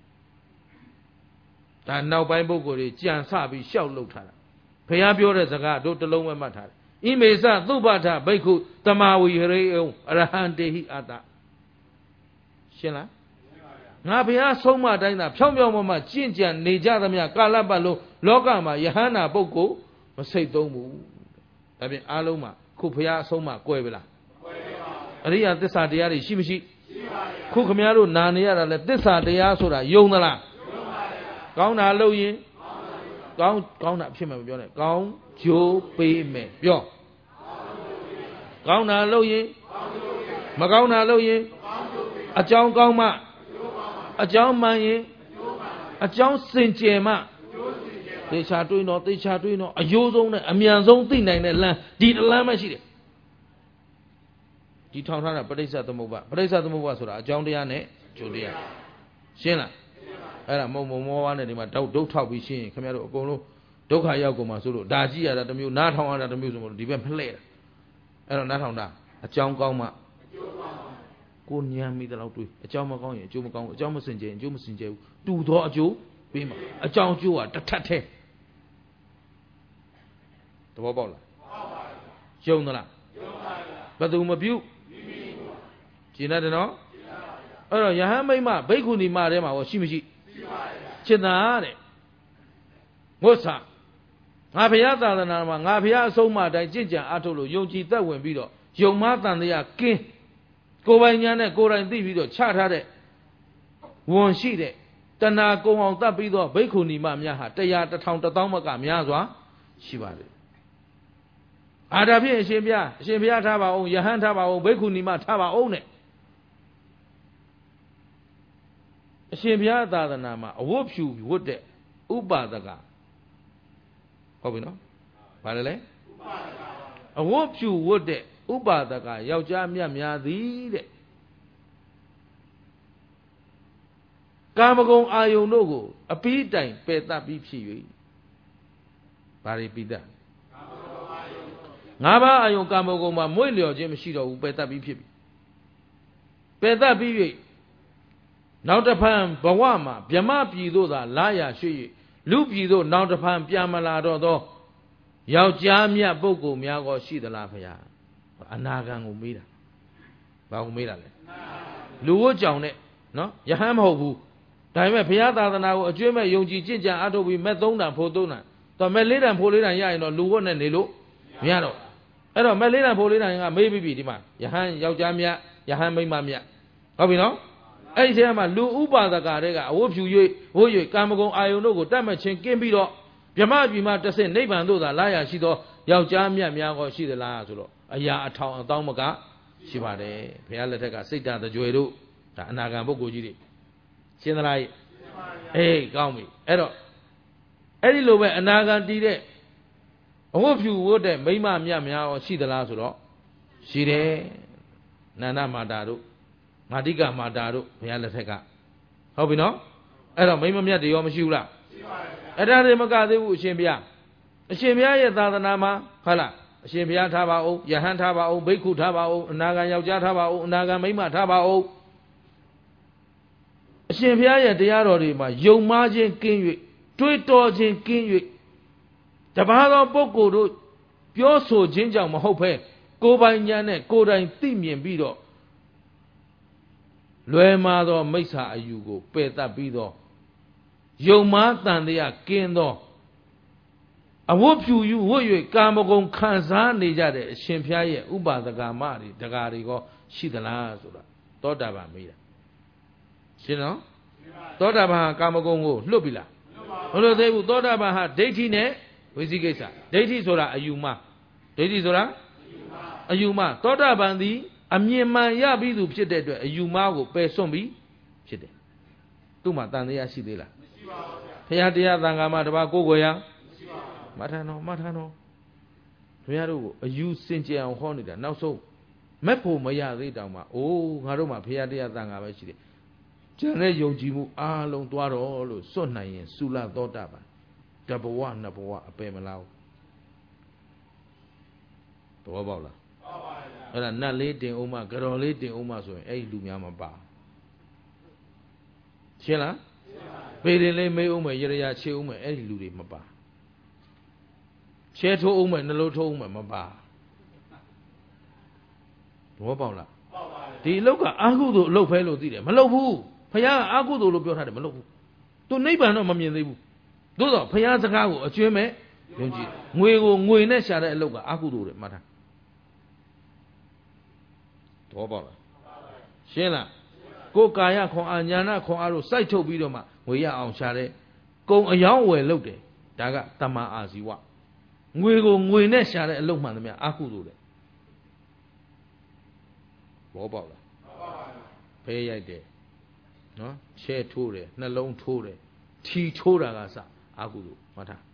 ဒါနောက်ပိုင်းပုဂ္ဂိုလ်တွေကြံစပြီးရှောက်လုပ်ထားတာဘုရားပြောတဲ့စကားတို့တစ်လုံးပဲမှတ်ထားတယ်ဣမေသသုဘထဘိက္ခုတမာဝိဟရေယုံအရဟံတေဟိအတ္တရှင်းလားငါဘုရားဆုံးမတိုင်းသာဖြောင်းဖြောင်းမကျင့်ကြံနေကြသမျှကာလပတ်လုံးလောကမှာယဟန္တာပုဂ္ဂိုလ်မစိတ်သုံးဘူးဒါဖြင့်အားလုံးမှာခုဘုရားအဆုံးမကွဲပြီလားကွဲပါဘူးအရိယသစ္စာတရားတွေရှိမရှိရှိပါဘူးခုခမည်းတော်နာနေရတာလဲသစ္စာတရားဆိုတာယုံသလားယုံပါဘူးကောင်းတာလုပ်ရင်ကောင်းတာဖြစ်မှာမပြောနဲ့ကောင်းကျိုးပေးမယ်ပြောကောင်းတာလုပ်ရင်မကောင်းတာလုပ်ရင်အကြောင်းကောင်းမှအကြောင်းမှန်ရင်အကြောင်းစင်ကြယ်မှသေချာတွေးတော့အယိုးဆုံးနဲ့အမြန်ဆုံးသိနိုင်တဲ့လမ်းဒီတလမ်းမှရှိတယ်ဒီထောင်ထားတာပဋိစ္စသမုပ္ပါဆိုတာအကြောင်းတရားနဲ့ကျိုးတရားရှင်းလားအဲ့ဒါမုံမောဝါးနဲ့ဒီမှာဒုတ်ထောက်ပြီးရှင်းရင်ခင်ဗျားတို့အကုန်လုံးဒုက္ခရောက်ကုန်မှာဆိုလို့ဒါကြည့်ရတာတစ်မျိုးနားထောင်ရတာတစ်မျိုးဆိုလို့ဒီဘက်ဖလှဲ့တာအဲ့တော့နားထောင်တာအကြောင်းကောင်းမှကိုညံမိတဲ့လောက်တွေးအကြောင်းမကောင်းရင်အကျိုးမကောင်းဘူးအကြောင်းမစင်ကြယ်ရင်အကျိုးမစင်ကြယ်ဘူးတူသောအကျိုးပေးမှာအကြောင်းအကျိုးကတစ်ထပ်ထဲသဘောပေါက်လားယုံသလားဘယ်သူမပြုကျင်တယ်နော်အဲ့တော့ယဟန်မိမဘိက္ခုနီမထဲမှာရှိမရှိချစ်တာတဲ့ငုတ်ဆာငါဘုရားသာသနာမှာငါဘုရားအဆုံးအမတိုင်းကြင်ကြံအားထုတ်လို့ယုံကြည်သက်ဝင်ပြီးတော့ယုံမှားတန်တရားကင်းကိုယ်ပိုင်ဉာဏ်နဲ့ကိုယ်တိုင်သိပြီးတော့ချထားတဲ့ဝန်ရှိတဲ့တဏှာကုံအောင်တတ်ပြီးတော့ဘိက္ခုနီမများဟာ100 1000 1000မကများစွာရှိပါတယ်အာဒါဖြင့်အရှင်ဘုရားထားပါအောင်ယဟန်ထားပါအောင်ဘိက္ခုနီမထားပါအောင်နဲ့အရှင်ဘုရားသာသနာမှာအဝတ်ဖြူဝတ်တဲ့ဥပါဒကဟုတ်ပြီနော်ဘာလဲအဝတ်ဖြူဝတ်တဲ့ဥပါဒကယောက်ျားမြတ်များသည်တဲ့ကာမဂုဏ်အာယုန်တို့ကိုအပီးတိုင်ပယ်တတ်ပြီးဖြစ်၍ဘာတွေပြီးတတ်ငါးပါးအာယုန်ကာမဂုဏ်မှာမွေ့လျော်ခြင်းမရှိတော့ဘူးပယ်တတ်ပြီးဖြစ်ပြီပယ်တတ်ပြီး၍နောက်တစ်ဖန်ဘဝမှာဗြဟ္မပြည်သို့သာလာရရွှေ့၍လူပြည်သို့နောက်တစ်ဖန်ပြန်မလာတော့သောယောက်ျားမြတ်ပုဂ္ဂိုလ်များကိုရှိသလားဖေဟာအနာဂံကိုမေးတာဘာကိုမေးတာလဲလူဝတ်ကြောင်နဲ့နော်ယဟန်မဟုတ်ဘူးဒါပေမဲ့ဘုရားသာသနာကိုအကျွမ်းမဲ့ယုံကြည်ကျင့်ကြံအထောက်ပြီးမဲ့3တန်ဖို့3တန်တော့မဲ့4တန်ဖို့4တန်ရရင်တော့လူဝတ်နဲ့နေလို့မရတော့အဲ့တော့မဲ့4တန်ဖို့4တန်ကမေးပြီးပြီဒီမှာယဟန်ယောက်ျားမြတ်ယဟန်မိန်းမမြတ်ဟုတ်ပြီနော်အဲ့ဒီထဲမှာလူဥပါဒကာတွေကအဝတ်ဖြူ၍ဝတ်၍ကာမဂုဏ်အာယုန်တို့ကိုတတ်မှတ်ခြင်းကင်းပြီးတော့ဗြဟ္မပြည်မှာတဆင့်နိဗ္ဗာန်သို့သာလာရရှိသောယောက်ျားမြတ်များကိုရှိသလားဆိုတော့အရာအထောင်အသောင်းမကရှိပါတယ်ဘုရားလက်ထက်ကစိတ်ဓာတ်ကြွယ်တို့ဒါအနာဂံပုဂ္ဂိုလ်ကြီးတွေရှင်းသလားအေးကောင်းပြီအဲ့တော့အဲ့ဒီလိုပဲအနာဂံတည်တဲ့အဝတ်ဖြူဝတ်တဲ့မိန်းမမြတ်များရောရှိသလားဆိုတော့ရှိတယ်နန္ဒမာတာတို့မာတိကမာတာတို့ဘုရားလက်ထက်ကဟုတ်ပြီနော်အဲ့တော့မိန်းမမြတ်တွေရောမရှိဘူးလားရှိပါတယ်အဲ့ဒါတွေမကသေးဘူးအရှင်ဘုရားရဲ့သာသနာမှာဟုတ်လားအရှင်ဘုရားထားပါဦးယဟန်ထားပါဦးဘိက္ခုထားပါဦးအနာဂံယောက်ျားထားပါဦးအနာဂံမိန်းမထားပါဦးအရှင်ဘုရားရဲ့တရားတော်တွေမှာယုံမှားခြင်းကင်း၍တွေးတောခြင်းကင်း၍တပါးသောပုဂ္ဂိုလ်တို့ပြောဆိုခြင်းကြောင့်မဟုတ်ဘဲကိုယ်ပိုင်ဉာဏ်နဲ့ကိုယ်တိုင်သိမြင်ပြီးတော့လွယ်မာသောမိစ္ဆာအယူကိုပယ်တတ်ပြီးတော့ယုံမှားတန်တရားကင်းသောအဝတ်ဖြူယူဝတ်၍ကာမဂုဏ်ခံစားနေကြတဲ့အရှင်ဘုရားရဲ့ဥပါဒကမတွေတကာတွေကရှိသလားဆိုတာသောတာပန်မေးတာရှင်းနော်သောတာပန်ဟာကာမဂုဏ်ကိုလွတ်ပြီလားမလွတ်သေးဘူးသောတာပန်ဟာဒိဋ္ဌိနဲ့ဝိသိကိစ္စဒိဋ္ဌိဆိုတာအယူမှားဒိဋ္ဌိဆိုတာအယူမှားသောတာပန်သည်အမြင်မှန်ရပြီးသူဖြစ်တဲ့အတွက်အယူမှားကိုပယ်စွန့်ပြီးဖြစ်တယ်သူ့မှာတန်တရားရှိသေးလားမရှိပါဘူးဗျာဘုရားတရားသံဃာမှာတပါးကိုယ်ကိုယ်ရမရှိပါဘူးမထမ်းတော့ဘုရားတို့ကိုအယူစင်ကြယ်အောင်ဟောနေတာနောက်ဆုံးမက်ဖို့မရသေးတောင်မှအိုးငါတို့မှာဘုရားတရားသံဃာပဲရှိတယ်ကျန်တဲ့ယုံကြည်မှုအားလုံးသွားတော့လို့စွန့်နိုင်ရင်သုလသောတာပန်တဘဝနှစ်ဘဝအပယ်မလားဘူးသဘောပေါက်လားအဲ့ဒါနတ်လေးတင်အောင်မကြော်လေးတင်အောင်မဆိုရင်အဲ့ဒီလူများမပါရှင်းလားပေရင်လေးမေးအောင်မယ်ရရချေအောင်မယ်အဲ့ဒီလူတွေမပါချဲထိုးအောင်မယ်နှလုံးထိုးအောင်မယ်မပါသဘောပေါက်လားဒီအလုတ်ကအာဟုသို့အလုတ်ဖဲလို့သိတယ်မလုပ်ဘူးဘုရားကအာဟုသို့လို့ပြောထားတယ်မလုပ်ဘူးသူနိဗ္ဗာန်တော့မမြင်သေးဘူးသို့တော့ဘုရားစကားကိုအကျွမ်းမဲ့ယုံကြည်ငွေကိုငွေနဲ့ရှာတဲ့အလုတ်ကအာဟုသို့တယ်မှတ်ထားသဘောပေါက်လားရှင်းလားကိုယ်ကာယခွန်အာညာနာခွန်အားတို့စိုက်ထုတ်ပြီးတော့မှငွေရအောင်ရှာတဲ့ကုံအယောင်းဝယ်လုပ်တယ်ဒါကတမန်အာဇီဝငွေကိုငွေနဲ့ရှာတဲ့အလုပ်မှန်သမျှအာဟုသို့တယ်ဘောပေါက်လားဖဲရိုက်တယ်နော်ချဲထိုးတယ်နှလုံးထိုးတယ်ထီထိုးတာကစအာဟုသို့မှတ်ထား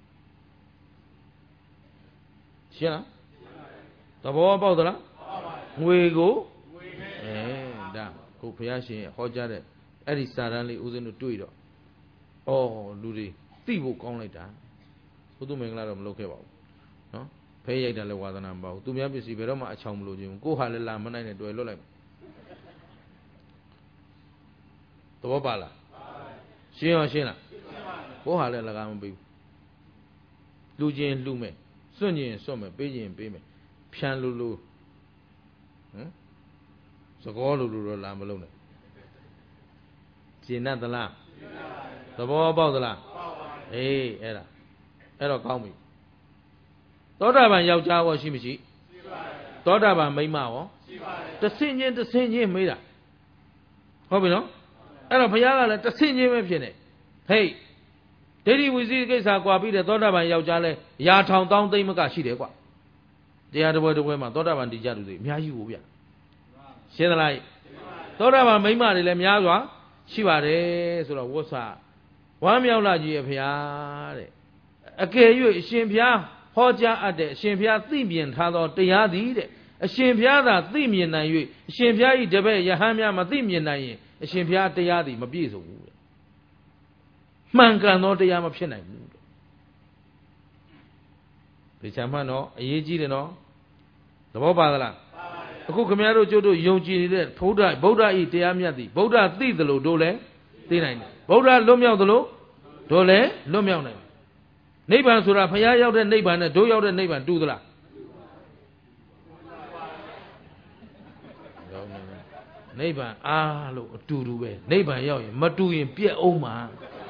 ရှင်းလားသဘောပေါက်သလားငွေကိုဒါကိုဘုရားရှင်ဟောကြားတဲ့အဲ့ဒီစာတန်းလေးဦးဇင်းတို့တွေ့တော့ဩလူတွေသိဖို့ကောင်းလိုက်တာဘုသူမင်္ဂလာတော့မလုပ်ခဲ့ပါဘူးနော်ဖဲရိုက်တယ်လည်းဝါသနာမပါဘူးသူများပစ္စည်းဘယ်တော့မှအချောင်မလို့ခြင်းကိုဟာလည်းလာမနိုင်နဲ့တွေ့လွတ်လိုက်သဘောပါလားရှင်းရောရှင်းလားကိုဟာလည်းလကားမပေးဘူးလူချင်းလူမဲ့စွန့်ခြင်းစွန့်မဲ့ပေးခြင်းပေးမယ်ဖြန်လူလူဟမ်စကောလူလူတော့လာမလုံးနဲ့ကျင်တတ်သလားသဘောပေါက်သလားအေးအဲ့တော့ကောင်းပြီသောတာပန်ယောက်ျားရောရှိမရှိရှိပါတယ်သောတာပန်မိန်းမရောရှိပါတယ်တဆင့်ချင်းမေးတာဟုတ်ပြီနော်အဲ့တော့ဘုရားကလည်းတဆင့်ချင်းပဲဖြစ်နေဟေးဒိဋ္ဌိဝိသိကိစ္စကွာပြီးတဲ့သောတာပန်ယောက်ျားလဲရာထောင်တောင်းသိမ့်မကရှိတယ်ကွာတရားတစ်ပွဲမှာသောတာပန်တည်ကြသူတွေအများကြီးကိုဗျရှင်းသလားသောတာပန်မိန်းမတွေလည်းများစွာရှိပါတယ်ဆိုတော့ဝတ်စာဝမ်းမြောက်လာကြီးရဲ့ဘုရားတဲ့အကယ်၍အရှင်ဘုရားဟောကြားအပ်တဲ့အရှင်ဘုရားသိမြင်ထားသောတရားသည်တဲ့အရှင်ဘုရားသာသိမြင်နိုင်၍အရှင်ဘုရားဤတပည့်ယဟန်များမသိမြင်နိုင်ရင်အရှင်ဘုရားတရားသည်မပြည့်စုံဘူးတဲ့မှန်ကန်သောတရားမဖြစ်နိုင်ဘူးတဲ့ဒီချမ်းမှန်တော့အရေးကြီးတယ်နော်သဘောပါသလားအခုခမည်းတော်ကျုပ်တို့ယုံကြည်နေတဲ့ဗုဒ္ဓဤတရားမြတ်သည်ဗုဒ္ဓသိသလိုတို့လည်းသိနိုင်တယ်ဗုဒ္ဓလွတ်မြောက်သလိုတို့လည်းလွတ်မြောက်နိုင်နိဗ္ဗာန်ဆိုတာဘုရားရောက်တဲ့နိဗ္ဗာန်နဲ့တို့ရောက်တဲ့နိဗ္ဗာန်တူသလားနိဗ္ဗာန်အားလို့အတူတူပဲနိဗ္ဗာန်ရောက်ရင်မတူရင်ပြက်အောင်မှာ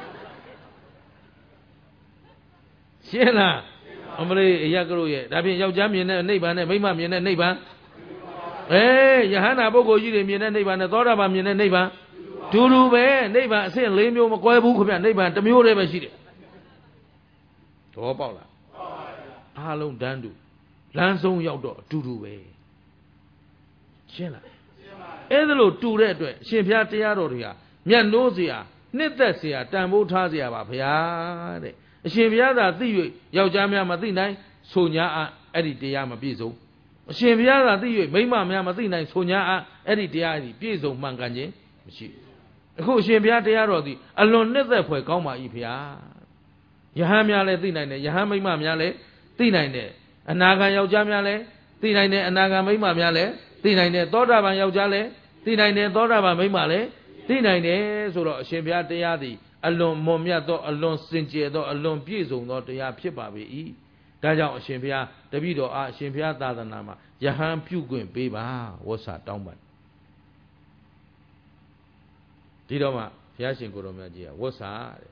ရှင်းလားအမလေးအရကလို့ရဲ့ဒါဖြင့်ယောက်ျားမြင်တဲ့နိဗ္ဗာန်နဲ့မိန်းမမြင်တဲ့နိဗ္ဗာန်ယဟန္တာပုဂ္ဂိုလ်ကြီးတွေမြင်တဲ့နိဗ္ဗာန်နဲ့သောတာပန်မြင်တဲ့နိဗ္ဗာန်တူတူပဲနိဗ္ဗာန်အဆင့်၄မျိုးမကွဲဘူးခင်ဗျနိဗ္ဗာန်တစ်မျိုးတည်းပဲရှိတယ်သဘောပေါက်လားအားလုံးတန်းတူလမ်းဆုံးရောက်တော့အတူတူပဲရှင်းလားအဲ့ဒါလို့တူတဲ့အတွက်အရှင်ဘုရားတရားတော်တွေဟာမြတ်နိုးစရာနှစ်သက်စရာတန်ဖိုးထားစရာပါဘုရားတဲ့အရှင်ဘုရားသာသိ၍ယောက်ျားများမသိနိုင်ဆိုညာအဲ့ဒီတရားမပြည့်စုံအရှင်ဘုရားသာသိ၍မိန်းမများမသိနိုင်ဆိုညာအဲ့ဒီတရားဒီပြည့်စုံမှန်ကန်ခြင်းမရှိအခုအရှင်ဘုရားတရားတော်သည်အလွန်နှစ်သက်ဖွယ်ကောင်းပါ၏ဘုရားယဟန်များလည်းသိနိုင်တယ်ယဟန်မိန်းမများလည်းသိနိုင်တယ်အနာဂံယောက်ျားများလည်းသိနိုင်တယ်အနာဂံမိန်းမများလည်းသိနိုင်တယ်သောတာပန်ယောက်ျားလည်းသိနိုင်တယ်သောတာပန်မိန်းမလည်းသိနိုင်တယ်ဆိုတော့အရှင်ဘုရားတရားသည်အလွန်မွန်မြတ်သောအလွန်စင်ကြယ်သောအလွန်ပြည့်စုံသောတရားဖြစ်ပါပေ၏ဒါကြောင့်အရှင်ဘုရားတပည့်တော်အားအရှင်ဘုရားသာသနာမှာယဟန်ပြုခွင့်ပေးပါဝတ်စာတောင်းပါဒီတော့မှဘုရားရှင်ကိုယ်တော်မြတ်ကြီးကဝတ်စာတဲ့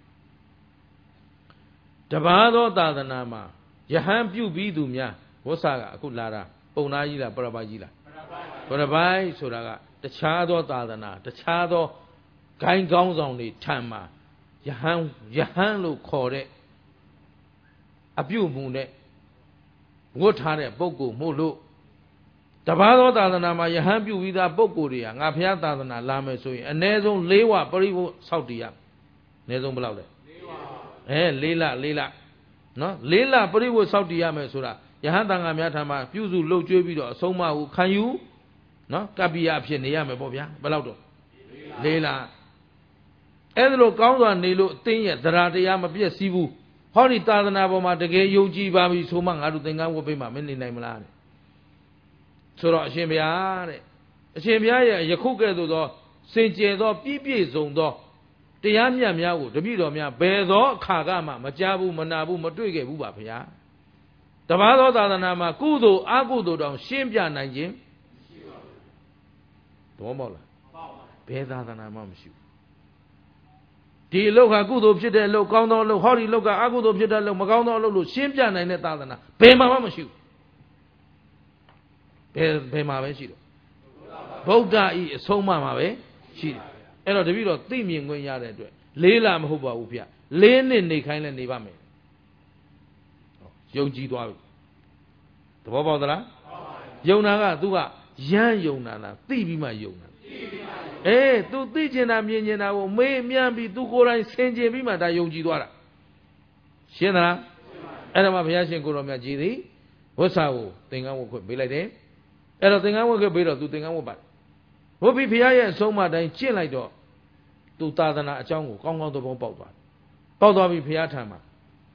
တပါးသောသာသနာမှာယဟန်ပြုပြီးသူများဝတ်စာကအခုလာတာပုံနာကြီးလားပရပိုက်ကြီးလားပရပိုက်ဆိုတာကတခြားသောသာသနာတခြားသောဂိုင်းကောင်းဆောင်တွေထံမှာယဟန်လို့ခေါ်တဲ့အပြုမှုနဲ့ဝတ်ထားတဲ့ပုဂ္ဂိုလ်မို့လို့တပါးသောသာသနာမှာယဟန်ပြုပြီးသားပုဂ္ဂိုလ်တွေကငါဘုရားသာသနာလာမယ်ဆိုရင်အ ਨੇ ဆုံး၄ဝပရိဘုဆောက်တည်ရအ ਨੇ ဆုံးဘယ်လောက်လဲ၄လနော်၄လပရိဘုဆောက်တည်ရမယ်ဆိုတာယဟန်တန်ဃာများထံမှာပြုစုလှုပ်ကြွေးပြီးတော့အဆုံးမဟုခံယူနော်ကပ္ပိယအဖြစ်နေရမယ်ပေါ့ဗျာဘယ်လောက်တော့၄လအဲ့ဒါလိုကောင်းစွာနေလို့အသိရဲ့သရတရားမပြည့်စည်ဘူးဟောဒီသာသနာပေါ်မှာတကယ်ယုံကြည်ပါပြီဆိုမှငါတို့သင်္ကန်းဝတ်ပေးမှမနေနိုင်မလားတဲ့ဆိုတော့အရှင်ဘုရားတဲ့အရှင်ဘုရားရဲ့ယခုကဲ့သို့သောစင်ကြယ်သောပြည့်စုံသောတရားမြတ်များကိုတပည့်တော်များဘယ်သောအခါကမှမကြားဘူးမနာဘူးမတွေ့ခဲ့ဘူးပါဘုရားတပါးသောသာသနာမှာကုသိုလ်အကုသိုလ်တောင်ရှင်းပြနိုင်ခြင်းမရှိပါဘူးသဘောပေါက်လားဘယ်သာသနာမှမရှိဘူးဒီအလုပ်ဟာကုသိုလ်ဖြစ်တဲ့အလုပ်ကောင်းသောအလုပ်ဟောဒီအလုပ်ကအကုသိုလ်ဖြစ်တဲ့အလုပ်မကောင်းသောအလုပ်လို့ရှင်းပြနိုင်တဲ့သာသနာဘယ်မှာမှမရှိဘူးဘယ်မှာပဲရှိတော့ဗုဒ္ဓဤအဆုံးအမမှာပဲရှိတယ်အဲ့တော့တပည့်တော်သိမြင်ခွင့်ရတဲ့အတွက်၄လမဟုတ်ပါဘူးဗျ၄နှစ်နေခိုင်းလဲနေပါမယ်ယုံကြည်သွားပြီသဘောပေါက်သလားယုံနာကသူကရမ်းယုံနာလားသိပြီးမှယုံနာသူသိကျင်တာမြင်ကျင်တာကိုမေးမြန်းပြီးသူကိုယ်တိုင်ဆင်ခြင်ပြီးမှဒါယုံကြည်သွားတာရှင်းသလားအဲ့ဒါမှဘုရားရှင်ကိုယ်တော်မြတ်ကြီးသည်ဝတ်စာကိုသင်္ကန်းဝတ်ခွင့်ပေးလိုက်တယ်အဲ့တော့သင်္ကန်းဝတ်ခွင့်ပေးတော့သူသင်္ကန်းဝတ်ပါတယ်ဝတ်ပြီးဘုရားရဲ့အဆုံးအမတိုင်းကျင့်လိုက်တော့သူသာသနာအကြောင်းကိုကောင်းကောင်းသဘောပေါက်သွားပြီးဘုရားထံမှာ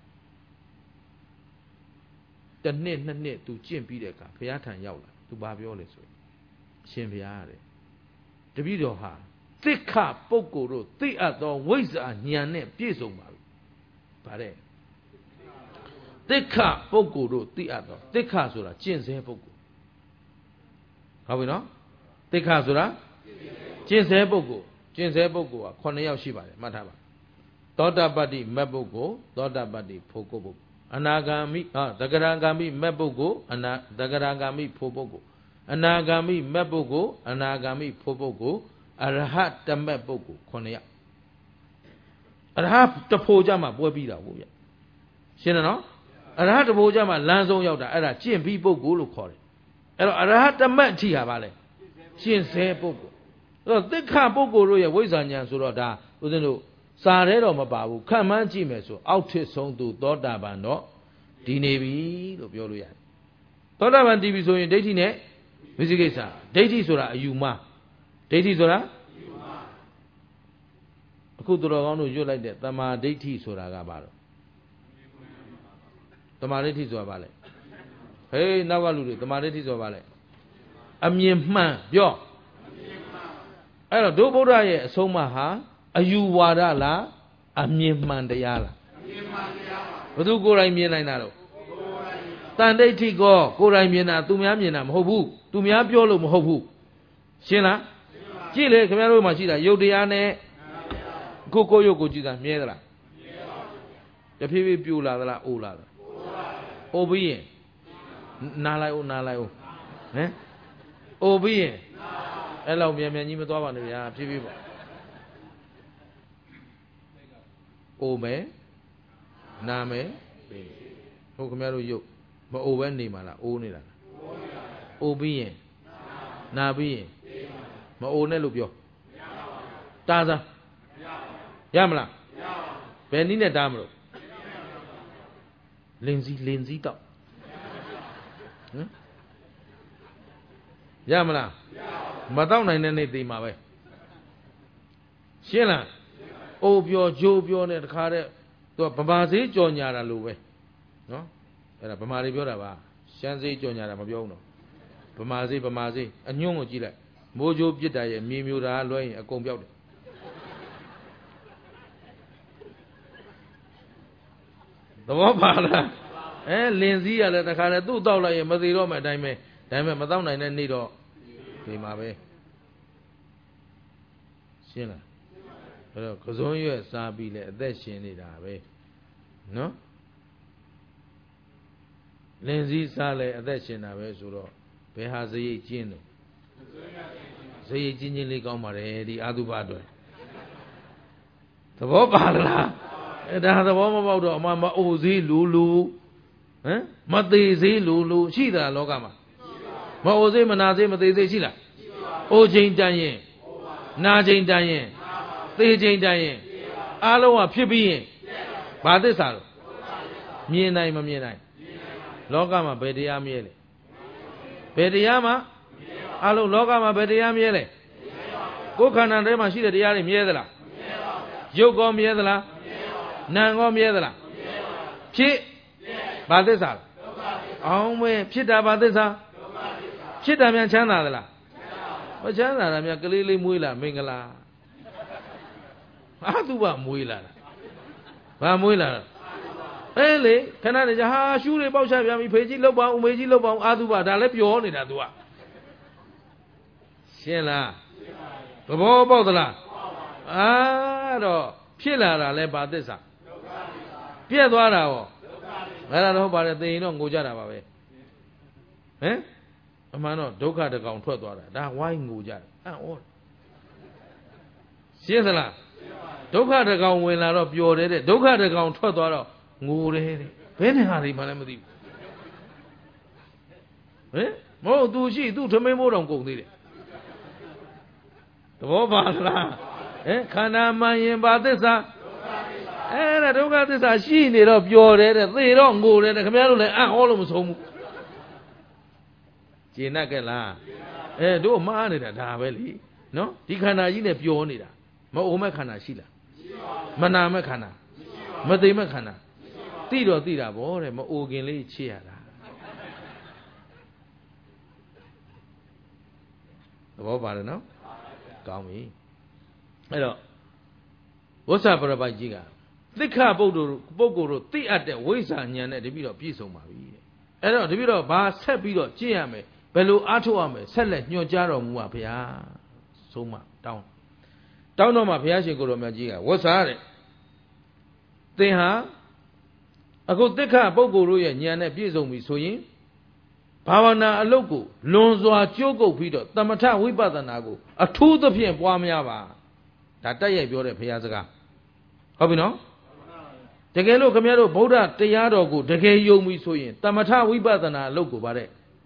တစ်နှစ်နှစ်နှစ်သူကျင့်ပြီးတဲ့အခါဘုရားထံရောက်လာသူဘာပြောလဲဆိုရင်အရှင်ဘုရားတဲ့တပည့်တော်ဟာသစ္ခပုဂ္ဂိုလ်တို့သိအပ်သောဝိဇ္ဇာဉာဏ်နဲ့ပြည့်စုံပါပြီဗါတဲ့သစ္ခပုဂ္ဂိုလ်တို့သိအပ်သောသစ္ခဆိုတာကျင့်စေပုဂ္ဂိုလ်ဟုတ်ပြီနော်သစ္ခဆိုတာကျင့်စေပုဂ္ဂိုလ်က9ယောက်ရှိပါတယ်မှတ်ထားပါသောတာပတ္တိမက်ပုဂ္ဂိုလ်သောတာပတ္တိဖို့ကိုပုဂ္ဂိုလ်အနာဂါမိသဂရဂါမိမက်ပုဂ္ဂိုလ်သဂရဂါမိဖို့ပုဂ္ဂိုလ်အနာဂါမိမက်ပုဂ္ဂိုလ်အနာဂါမိဖို့ပုဂ္ဂိုလ်အရဟတမက်ပုဂ္ဂိုလ်9ယောက်အရဟတဖို့ကြမှာပွဲပြီးတာဟုတ်ဗျရှင်းတယ်နော်အရဟတဖို့ကြမှာလမ်းဆုံးရောက်တာအဲ့ဒါကျင့်ပြီးပုဂ္ဂိုလ်လို့ခေါ်တယ်အဲ့တော့အရဟတမက်အထိဟာဗာလဲကျင့်စေပုဂ္ဂိုလ်အဲ့တော့သစ္ခပုဂ္ဂိုလ်တို့ရဲ့ဝိဇ္ဇာဉာဏ်ဆိုတော့ဒါဦးဇင်းတို့စာရဲတော့မပါဘူးခံမှန်းကြည့်မယ်ဆိုအောက်ထစ်ဆုံးသူသောတာပန်တော့ဒီနေပြီလို့ပြောလို့ရတယ်သောတာပန်တည်ပြီဆိုရင်ဒိဋ္ဌိနဲ့ဝိသိကိစ္စဒိဋ္ဌိဆိုတာအယူမှားဒိဋ္ဌိဆိုတာအခုသူတော်ကောင်းတို့ရွတ်လိုက်တဲ့တမာဒိဋ္ဌိဆိုတာကဘာလို့တမာဒိဋ္ဌိဆိုတာဘာလဲဟေးနောက်ကလူတွေတမာဒိဋ္ဌိဆိုတာဘာလဲအမြင်မှန်ပြောအဲ့တော့ဒုဗုဒ္ဓရဲ့အဆုံးအမဟာ Ayuwada la, Amimandayala. Badu Goraimian Nalo. Tande Tigo, Goraimina, Tumiamina, Hobu, Tumiapiolo, Hobu. Shina? Chile, Camaro Machida, Yodiane, Coco Yokojida, Miedra. The people Pula, la Ula. Obie. Nalao, Nalao. Eh? Obie. Hello, me and you, TV. Ome, Name, Hokamero Yo, but Owendi Mala, Onila. Obie, Nabi, Ma Onelubio. Taza Yamla, Benina Damro. Lindsay top. Yamla, Madonna in anything, my way. Sheila, Obio, Jobio, and Carre, to Pamasi, Jonyara Luwe. No? Era Pamari Biorava, Shanzi Jonyara Mabiono. Pamasi, and Yomo Gila, Mojo Jedi, Mimura, Loin, a comb. The Wapala, Lindsay, and the Carre, $2 a Madiro, my dime, Madonna and Nido. Came away. Sheila. Because on you sabi that she need away. No? Lindsay Sale, that she never so. Behaz a chin. Say, gingerly come already, Adubado. The Wopala. And I had a woman about Mamma Ozi Lulu. Eh? Mati Lulu, she the Logama. Maoze Manaze Mate Sila. O Jane Danye. Na Jane Danye. They Jane Danye. Aloa Pibi. Badesal. Mienai Mamienai. Logama Bedia Miele. Bediama. Alo Logama Bedia Miele. Kokana Rema Shida Diari Miedla. Yogo Miedla. Nango Miedla. Chi Badesal. Onwe Pita Badesa. Chitamian Chana. What Chana? I'm a Galili Muila, Mingala. Aduba Muila. Bamuila. Ele, Canada, Shuri Bosha, Peji Loba, Umeji Loba, Aduba, Dalepio, Nidadua. Shela. The Bobodla. Ah, no. Pila, Leba Desa. Piedora. I don't know about the Ino Gujara. Eh? Amano, Doka the Count Todora, that wine Guja. Ah, all. Siesala. Doka the Count will not up your head, Doka the Count Todora, Mure, Penhari Malamadi. Eh? More do she do to me more on go did it. The Bobala. Eh? Kana Mayan Badesa. And I don't got this. I see it up your head, they don't go there, the commander, all of us home. Chinakela. Do money that Haveli. No? Tikana in a pionida. Maomacana Shila. Manamacana. Mademacana. Tiro Tira Bore, Maogin Chiara. The Bobara, no? Call me. Hello. What's up about Jiga? The car Bogoro, the at the Wizan at the bit of piece of my. Hello, the bit of Bar Sepiro, Giame. Belu Atuame, select New Jaro Muapia. Soma, down. Down on my Piashi Goromagia. What's that? They have a good deca Boguru and Yana Pizo Misoyin. Pavana Alogo, Lonzo Chogo Peter, Tamata Wibadanago, a 2 the PM Wamiava. Tataya Biore Piazzaga. Hobino? Tegelo Camero Boda, Teyadogo, Tegayo Misoyin, Tamata Wibadana Logo Bare.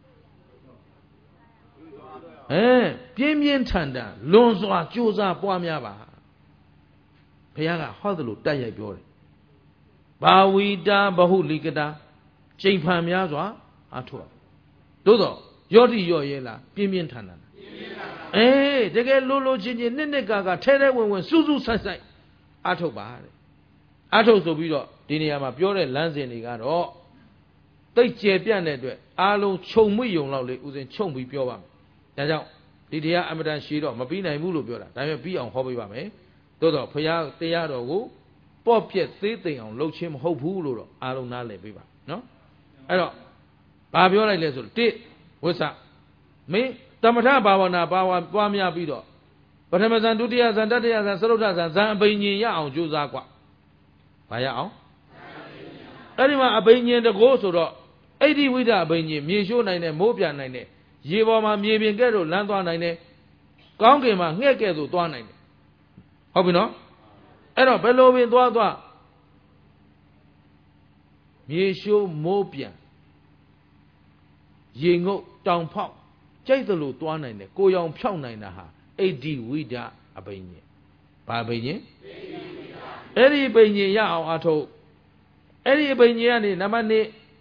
Piemian Tanda, Lonzo Josa Poamiaba. Piaga Hodlu, Daya Biore. Bawida Bahu Ligada, Jane Pamiazwa, Atua. Dodo, Yodi Yoyela, Piemian Tanda. They get Lolo Gini, Nenegaga, Tere when Suzu Sansai. Ato Bahari. Ato Sobido, Diniama Biore, Lanzinigan, or they champion it. Alo Chomu Yong Lowly, who's in Chomu Pioam. Now, Didia Amadan Shido, Mabina Mulu Biola, I may be on Hobby Wame. သို့တော့ဘုရားတရားတော်ကိုပေါ့ပြက်သေးသိမ်အောင်လှုပ်ခြင်းမဟုတ်ဘူးလို့တော့အားလုံးနားလည်ပေးပါနော်အဲ့တော့ဘာပြောလိုက်လဲဆိုတော့တစ်ဝိသမင်းသမထဘာဝနာပွားများပြီးတော့ပထမဇန်ဒုတိယဇန်တတိယဇန်သရုတ်ထဇန်ဇန်အဘိညာဉ်ရအောင်ကြိုးစားกว่าဘာရအောင်အဲ့ဒီမှာအဘိညာဉ်တကိုးဆိုတော့အိဋ္ဌိဝိဒအဘိညာဉ်မြေရှိုးနိုင်တယ်မိုးပြနိုင်တယ်ရေပေါ်မှာမြေပြင်ကဲ့သို့လမ်းသွားနိုင်တယ်ကောင်းကင်မှာငှက်ကဲ့သို့သွားနိုင်တယ်ဟုတ်ပြီနော်အဲ့တော့ဘယ်လိုပင်သွားမြေရှိုးမိုးပြန်ရေငုတ်တောင်ဖောက်ကြိုက်သလိုသွားနိုင်တယ်ကိုရောင်ဖြောက်နိုင်တာဟာအိဋ္ဌိဝိဒအဘိညာဉ်ဘာအဘိညာဉ်အဲ့ဒီအဘိညာဉ်ရအောင်အထုတ်အဲ့ဒီအဘိညာဉ်ကနေနံပါတ်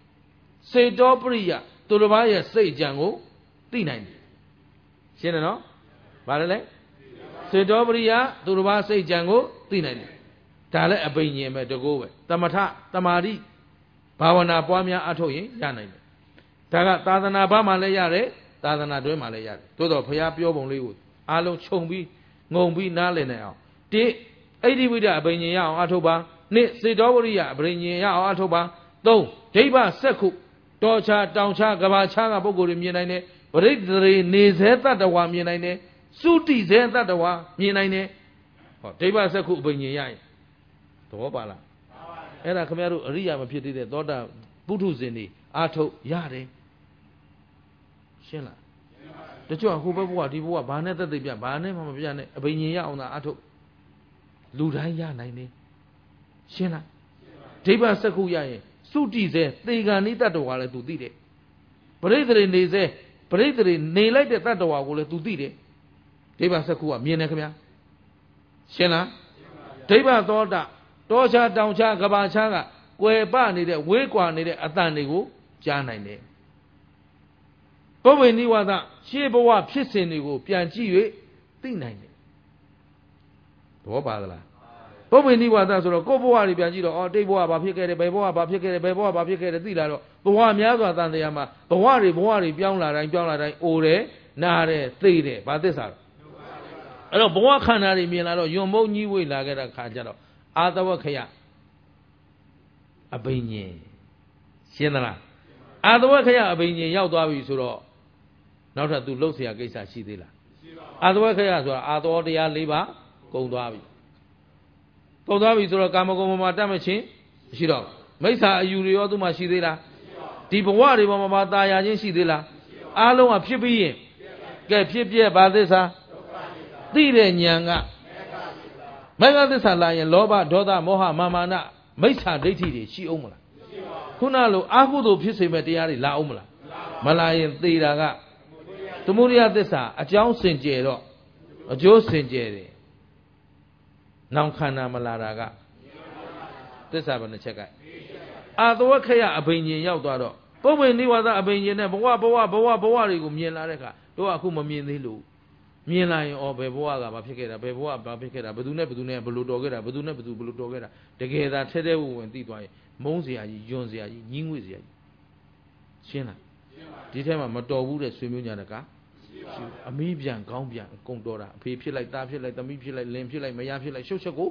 1စေတောပရိယသူတစ်ပါးရဲ့စိတ်ကြံကိုသိနိုင်တယ်ရှင်းတယ်နော်ဘာလဲစေတောပရိယသူတစ်ပါးစိတ်ကြံကိုသိနိုင်တယ်ဒါလည်းအဘိညာဉ်ပဲတကောပဲသမထတမာတိဘာဝနာပွားများအထုတ်ရင်ရနိုင်တယ်ဒါကသာသနာ့ဘာမှလည်းရတယ်သာသနာတွင်းမှာလည်းရတယ်သို့တော့ဘုရားပြောပုံလေးကိုအားလုံးခြုံပြီးငုံပြီးနားလည်နိုင်အောင်တိအိဋ္ဌိဝိဒအဘိညာဉ်ရအောင်အထုတ်ပါနှစ်စေတောပရိယအဘိညာဉ်ရအောင်အထုတ်ပါသုံးဒိဗ္ဗစက္ခုတော်ချတောင်ချကဘာချကပုဂ္ဂိုလ်တွေမြင်နိုင်တယ်ပရိသေတွေနေစေတတ္တဝါမြင်နိုင်တယ်သုတိစေတတ္တဝါမြင်နိုင်တယ်ဟောဒိဗ္ဗစက္ခုအဘိညာဉ်ရရင်သဘောပါလားအဲ့ဒါခင်ဗျားတို့အရိယာမဖြစ်သေးတဲ့သောတာပုထုဇဉ်တွေအာထုတ်ရတယ်ရှင်းလားတချို့ကဟိုဘက်ဘဝဒီဘဝဘာနဲ့သက်သိပြဘာနဲ့မှမပြနဲ့အဘိညာဉ်ရအောင်သာအာထုတ်လူတိုင်းရနိုင်တယ်ရှင်းလားဒိဗ္ဗစက္ခုရရင်သုတိစေသေဂာနိတတ္တဝါလည်းသူသိတယ်ပရိသေတွေနေစေပရိသေတွေနေလိုက်တဲ့တတ္တဝါကိုလည်းသူသိတယ်ဒိဗ္ဗစက္ခုကမြင်တယ်ခင်ဗျာရှင်းလားဒိဗ္ဗသောတာတောချတောင်ချကဘာချကကွယ်ပနေတဲ့ဝေးကွာနေတဲ့အတန်တွေကိုကြားနိုင်တယ်ပုဗ္ဗေနိဝါဒရှေးဘဝဖြစ်စဉ်တွေကိုပြန်ကြည့်၍သိနိုင်တယ်သဘောပါသလားပုဗ္ဗေနိဝါဒဆိုတော့ကိုယ့်ဘဝတွေပြန်ကြည့်တော့အော်တိတ်ဘဝဘာဖြစ်ခဲ့တယ်ဘယ်ဘဝဘာဖြစ်ခဲ့တယ်ဘယ်ဘဝဘာဖြစ်ခဲ့တယ်သိလာတော့ဘဝများစွာတန်တရားမှာဘဝတွေပြောင်းလာတိုင်းအိုတယ်နားတယ်သိတယ်ဘာသစ္စာလဲအဲ့တော့ဘဝခန္ဓာတွေမြင်လာတော့ယွံမုံကြီးဝေးလာခဲ့တဲ့ခါကျတော့အာသဝခယအဘိညာဉ်ရှင်းသလားအာသဝခယအဘိညာဉ်ရောက်သွားပြီဆိုတော့နောက်ထပ်သူလှုပ်เสียကိစ္စရှိသေးလားအာသဝခယဆိုတာအာသောတရား၄ပါးကုန်သွားပြီဆိုတော့ကာမဂုဏ်ပေါ်မှာတတ်မချင်းမရှိတော့မိစ္ဆာအယူတွေရောသူမှရှိသေးလားဒီဘဝတွေပေါ်မှာตายာချင်းရှိသေးလားအားလုံးကဖြစ်ပြီးရင်ကဲဖြစ်ပြဘာသစ္စာသိတဲ့ဉာဏ်ကမေဃသစ္စာလာရင်လောဘဒေါသမောဟမာမာနမိစ္ဆာဒိဋ္ဌိတွေရှိအောင်မလားခုနလိုအာဟုသို့ဖြစ်စေမဲ့တရားတွေလာအောင်မလားမလာရင်သေတာကသမုဒယသစ္စာအကြောင်းစင်ကြယ်တော့အကျိုးစင်ကြယ်တယ်နောင်ခန္ဓာမလာတာကသစ္စာဘယ်နှချက်ကအာသဝခယအဘိညာဉ်ရောက်သွားတော့ပုဗ္ဗေနိဝါဒအဘိညာဉ်နဲ့ဘဝတွေကိုမြင်လာတဲ့အခါတို့ကအခုမမြင်သေးလို့မြင်လာရင်ဘယ်ဘဝကဘာဖြစ်ခဲ့တာဘယ်ဘဝဘာဖြစ်ခဲ့တာဘယ်သူနဲ့ဘယ်လိုတော်ခဲ့တာဘယ်သူနဲ့ဘယ်လိုတော်ခဲ့တာတကယ်သာထဲဝင်သိသွားရင်မုန်းเสียကြီးယွန်းเสียကြီးညှင်းငွေ့เสียကြီးရှင်းလားဒီထဲမှာမတော်ဘူးတဲ့ဆွေမျိုးညာတကအမီးပြန်ခေါင်းပြန်အကုန်တော်တာအဖေဖြစ်လိုက်သားဖြစ်လိုက်သမီးဖြစ်လိုက်လင်ဖြစ်လိုက်မယားဖြစ်လိုက်ရှုပ်ချက်ကို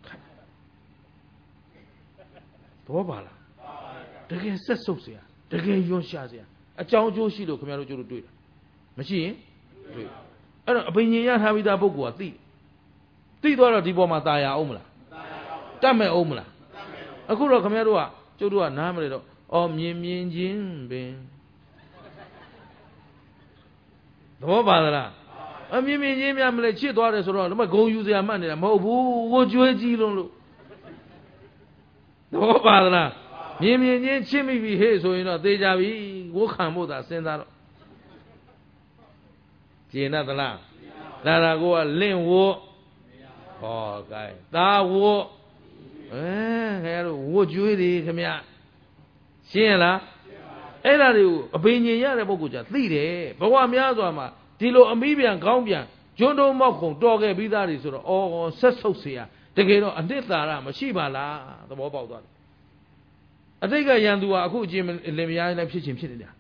သဘောပါလားတကယ်ဆက်ဆုပ်เสียတကယ်ယွန်းရှာเสียအကြောင်းအကျိုးရှိလို့ခင်ဗျားတို့ကျိုးတို့တွေ့တာမရှိရင်တွေ့အဲ့တော့အဘိညာဉ်ရထားပြီးသားပုဂ္ဂိုလ်ကသိသွားတော့ဒီပေါ်မှာตายရအောင်မလားတတ်မဲ့အောင်မလားအခုတော့ခင်ဗျားတို့ကကျုပ်တို့ကနားမလဲတော့မြင်ချင်းပင်သဘောပါသလားအမြင်ချင်းများမလဲချစ်သွားတယ်ဆိုတော့ဒီမှာဂုံယူစရာမှတ်နေတာမဟုတ်ဘူးကိုကျွေးကြည့်လို့သဘောပါသလားမြင်ချင်းချစ်မိပြီဟေ့ဆိုရင်တော့သေကြပြီဝတ်ခံဖို့သာစဉ်းစားတော့ကျေနပ်သလားဒါကိုကလင့်ဝတ်ဟောကဲသာဝတ်ခင်ဗျားတို့ဝတ်ကျွေးတယ်ခင်ဗျရှင်းရလားအဲ့ဒါတွေကိုအဘိညာဉ်ရတဲ့ပုဂ္ဂိုလ်じゃသိတယ်ဘဝများစွာမှာဒီလိုအမိပြန်ခေါင်းပြန်ကျွန်းတုံးမောက်ခုံတော်ခဲ့ပြီးသားတွေဆိုတော့ဆက်ဆုပ်เสียတကယ်တော့အနှစ်သာရမရှိပါလားသဘောပေါက်သွားတယ်အတိတ်ကရန်သူဟာအခုအကျင့်လင်မယားလည်းဖြစ်ချင်းဖြစ်နေတာ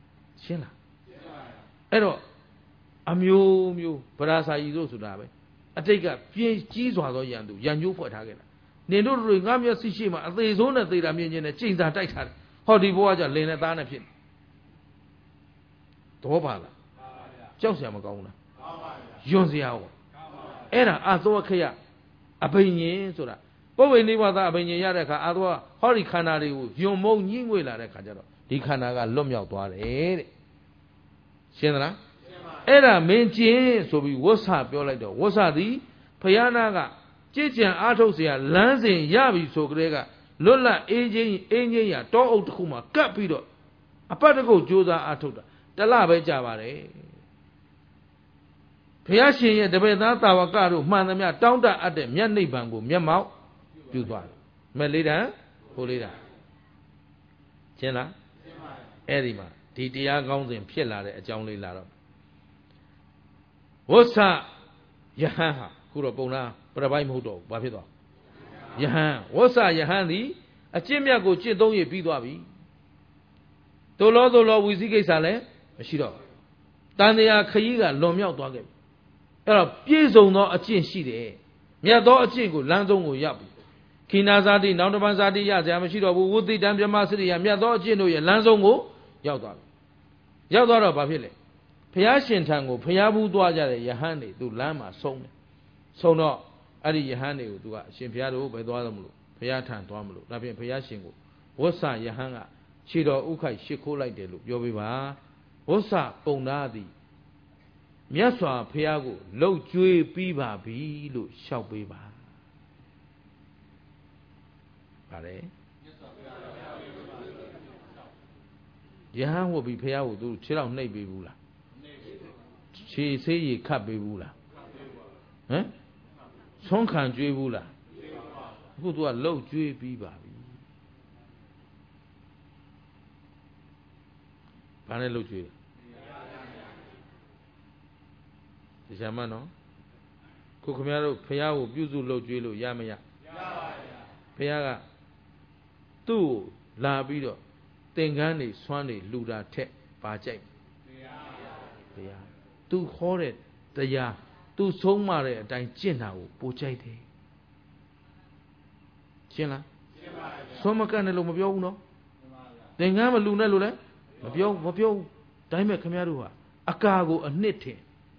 ရှင်းလားအဲ့တော့အမျိုးဗရာစာကြီးတို့ဆိုတာပဲအတိတ်ကပြင်းကြီးစွာသောရန်သူရန်ကျိုးဖွဲ့ထားခဲ့တာနင်တို့တွေငါမျက်စိရှိမှအသေးဆုံးနဲ့သေတာမြင်ချင်းနဲ့ကျိန်စာတိုက်ထားတယ်ဟောဒီဘဝကလင်နဲ့သားနဲ့ဖြစ်သဘောပါလားကြောက်စရာမကောင်းဘူးလားယွန်းစရာဟောအဲ့ဒါအာသောခရအဘိညာဉ်ဆိုတာပုဗ္ဗေနိဗ္ဗာန်အဘိညာဉ်ရတဲ့အခါအာသောဟောဒီခန္ဓာတွေကိုယွန်းမုံညှိငွေလာတဲ့အခါကျတော့ဒီခန္ဓာကလွတ်မြောက်သွားတယ်တဲ့ရှင်းသလားအဲ့ဒါမင်းကျင်ဆိုပြီးဝဆပြောလိုက်တော့ဝဆသည်ဖယားနာကကြည်ကြံအားထုတ်เสียလမ်းစဉ်ရပြီဆိုကြတဲ့ကလွတ်လပ်အေးချင်းရတောအုပ်တစ်ခုမှာကပ်ပြီးတော့အပတ်တကုတ်ကြိုးစားအားထုတ်တာတလပဲကြာပါတယ်ဘုရားရှင်ရဲ့တပည့်သားတာဝကတို့မှန်သမျှတောင်းတအပ်တဲ့မျက်နှိပ်ပံကိုမျက်မှောက်ပြုသွားတယ်မဲ့လေးတန်ဟိုလေးတန်ရှင်းလားအဲ့ဒီမှာဒီတရားကောင်းစဉ်ဖြစ်လာတဲ့အကြောင်းလေးလာတော့ဝဆယဟန်ဟာခုတော့ပုံလားပြပိုက်မဟုတ်တော့ဘူးဘာဖြစ်သွားယဟန်ဝဆယဟန်သည်အကျင့်မြတ်ကိုကျင့်သုံးရပြီးသွားပြီသို့လောဝီစည်းကိစ္စလည်းမရှိတော့တန်တရားခရီးကလွန်မြောက်သွားခဲ့ပြီအဲ့တော့ပြည့်စုံသောအကျင့်ရှိတယ်မြတ်သောအကျင့်ကိုလမ်းဆုံးကိုရောက်ပြီခိနာဇာတိနောက်တစ်ပန်းဇာတိရစရာမရှိတော့ဘူးဝုသိတံပြမစရိယမြတ်သောအကျင့်တို့ရဲ့လမ်းဆုံးကိုရောက်သွားပြီရောက်သွားတော့ဘာဖြစ်လဲဘုရားရှင်ထံကိုဘုရားဘူးသွားကြတဲ့ယဟန်တွေသူလမ်းမှာဆုံးတယ်ဆုံးတော့အဲ့ဒီယဟန်တွေကိုသူကအရှင်ဘုရားတို့ပဲသွားတယ်မလို့ဘုရားထံသွားမလို့ဒါဖြင့်ဘုရားရှင်ကိုဝဆယဟန်ကခြေတော်ဥခိုက်ရှ िख ိုးလိုက်တယ်လို့ပြောပေးပါဝဆပုံသားသည်မြတ်စွာဘုရားကိုလှုပ်ကြွေးပြီးပါပြီလို့လျှောက်ပေးပါဗါလေယဟန်ဝတ်ပြီးဘုရားကိုသူခြေတော်နှိပ်ပေးဘူးလားခြေဆေးရခတ်ပေးဘူးလားဟမ်ဆုံးခံကြွေးဘူးလားအခုသူကလှုပ်ကြွေးပြီးပါပြီဘာနဲ့လှုပ်ကြွေးတရားမနော်ခုခင်ဗျားတို့ဖះကိုပြုစုလှုပ်ကြွေးလို့ရမရဖះကသူ့ကိုလာပြီးတော့သင်္ကန်းတွေဆွမ်းတွေလှူတာထက်ပါကြိုက်တရားသူဟောတဲ့တရားသူဆုံးမတဲ့အတိုင်းကျင့်တာကိုပိုကြိုက်တယ်ရှင်းလားရှင်းပါပြီဆွမ်းမကန့်တယ်လို့မပြောဘူးနော်သင်္ကန်းမလှူနဲ့လို့လည်းမပြောဘူးဒါပေမဲ့ခင်ဗျားတို့ဟာအကာကိုအနှစ်ထင်